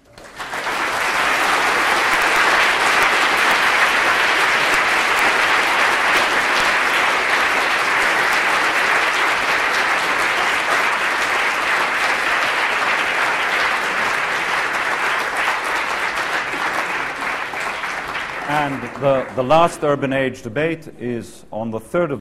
And the last Urban Age debate is on the 3rd of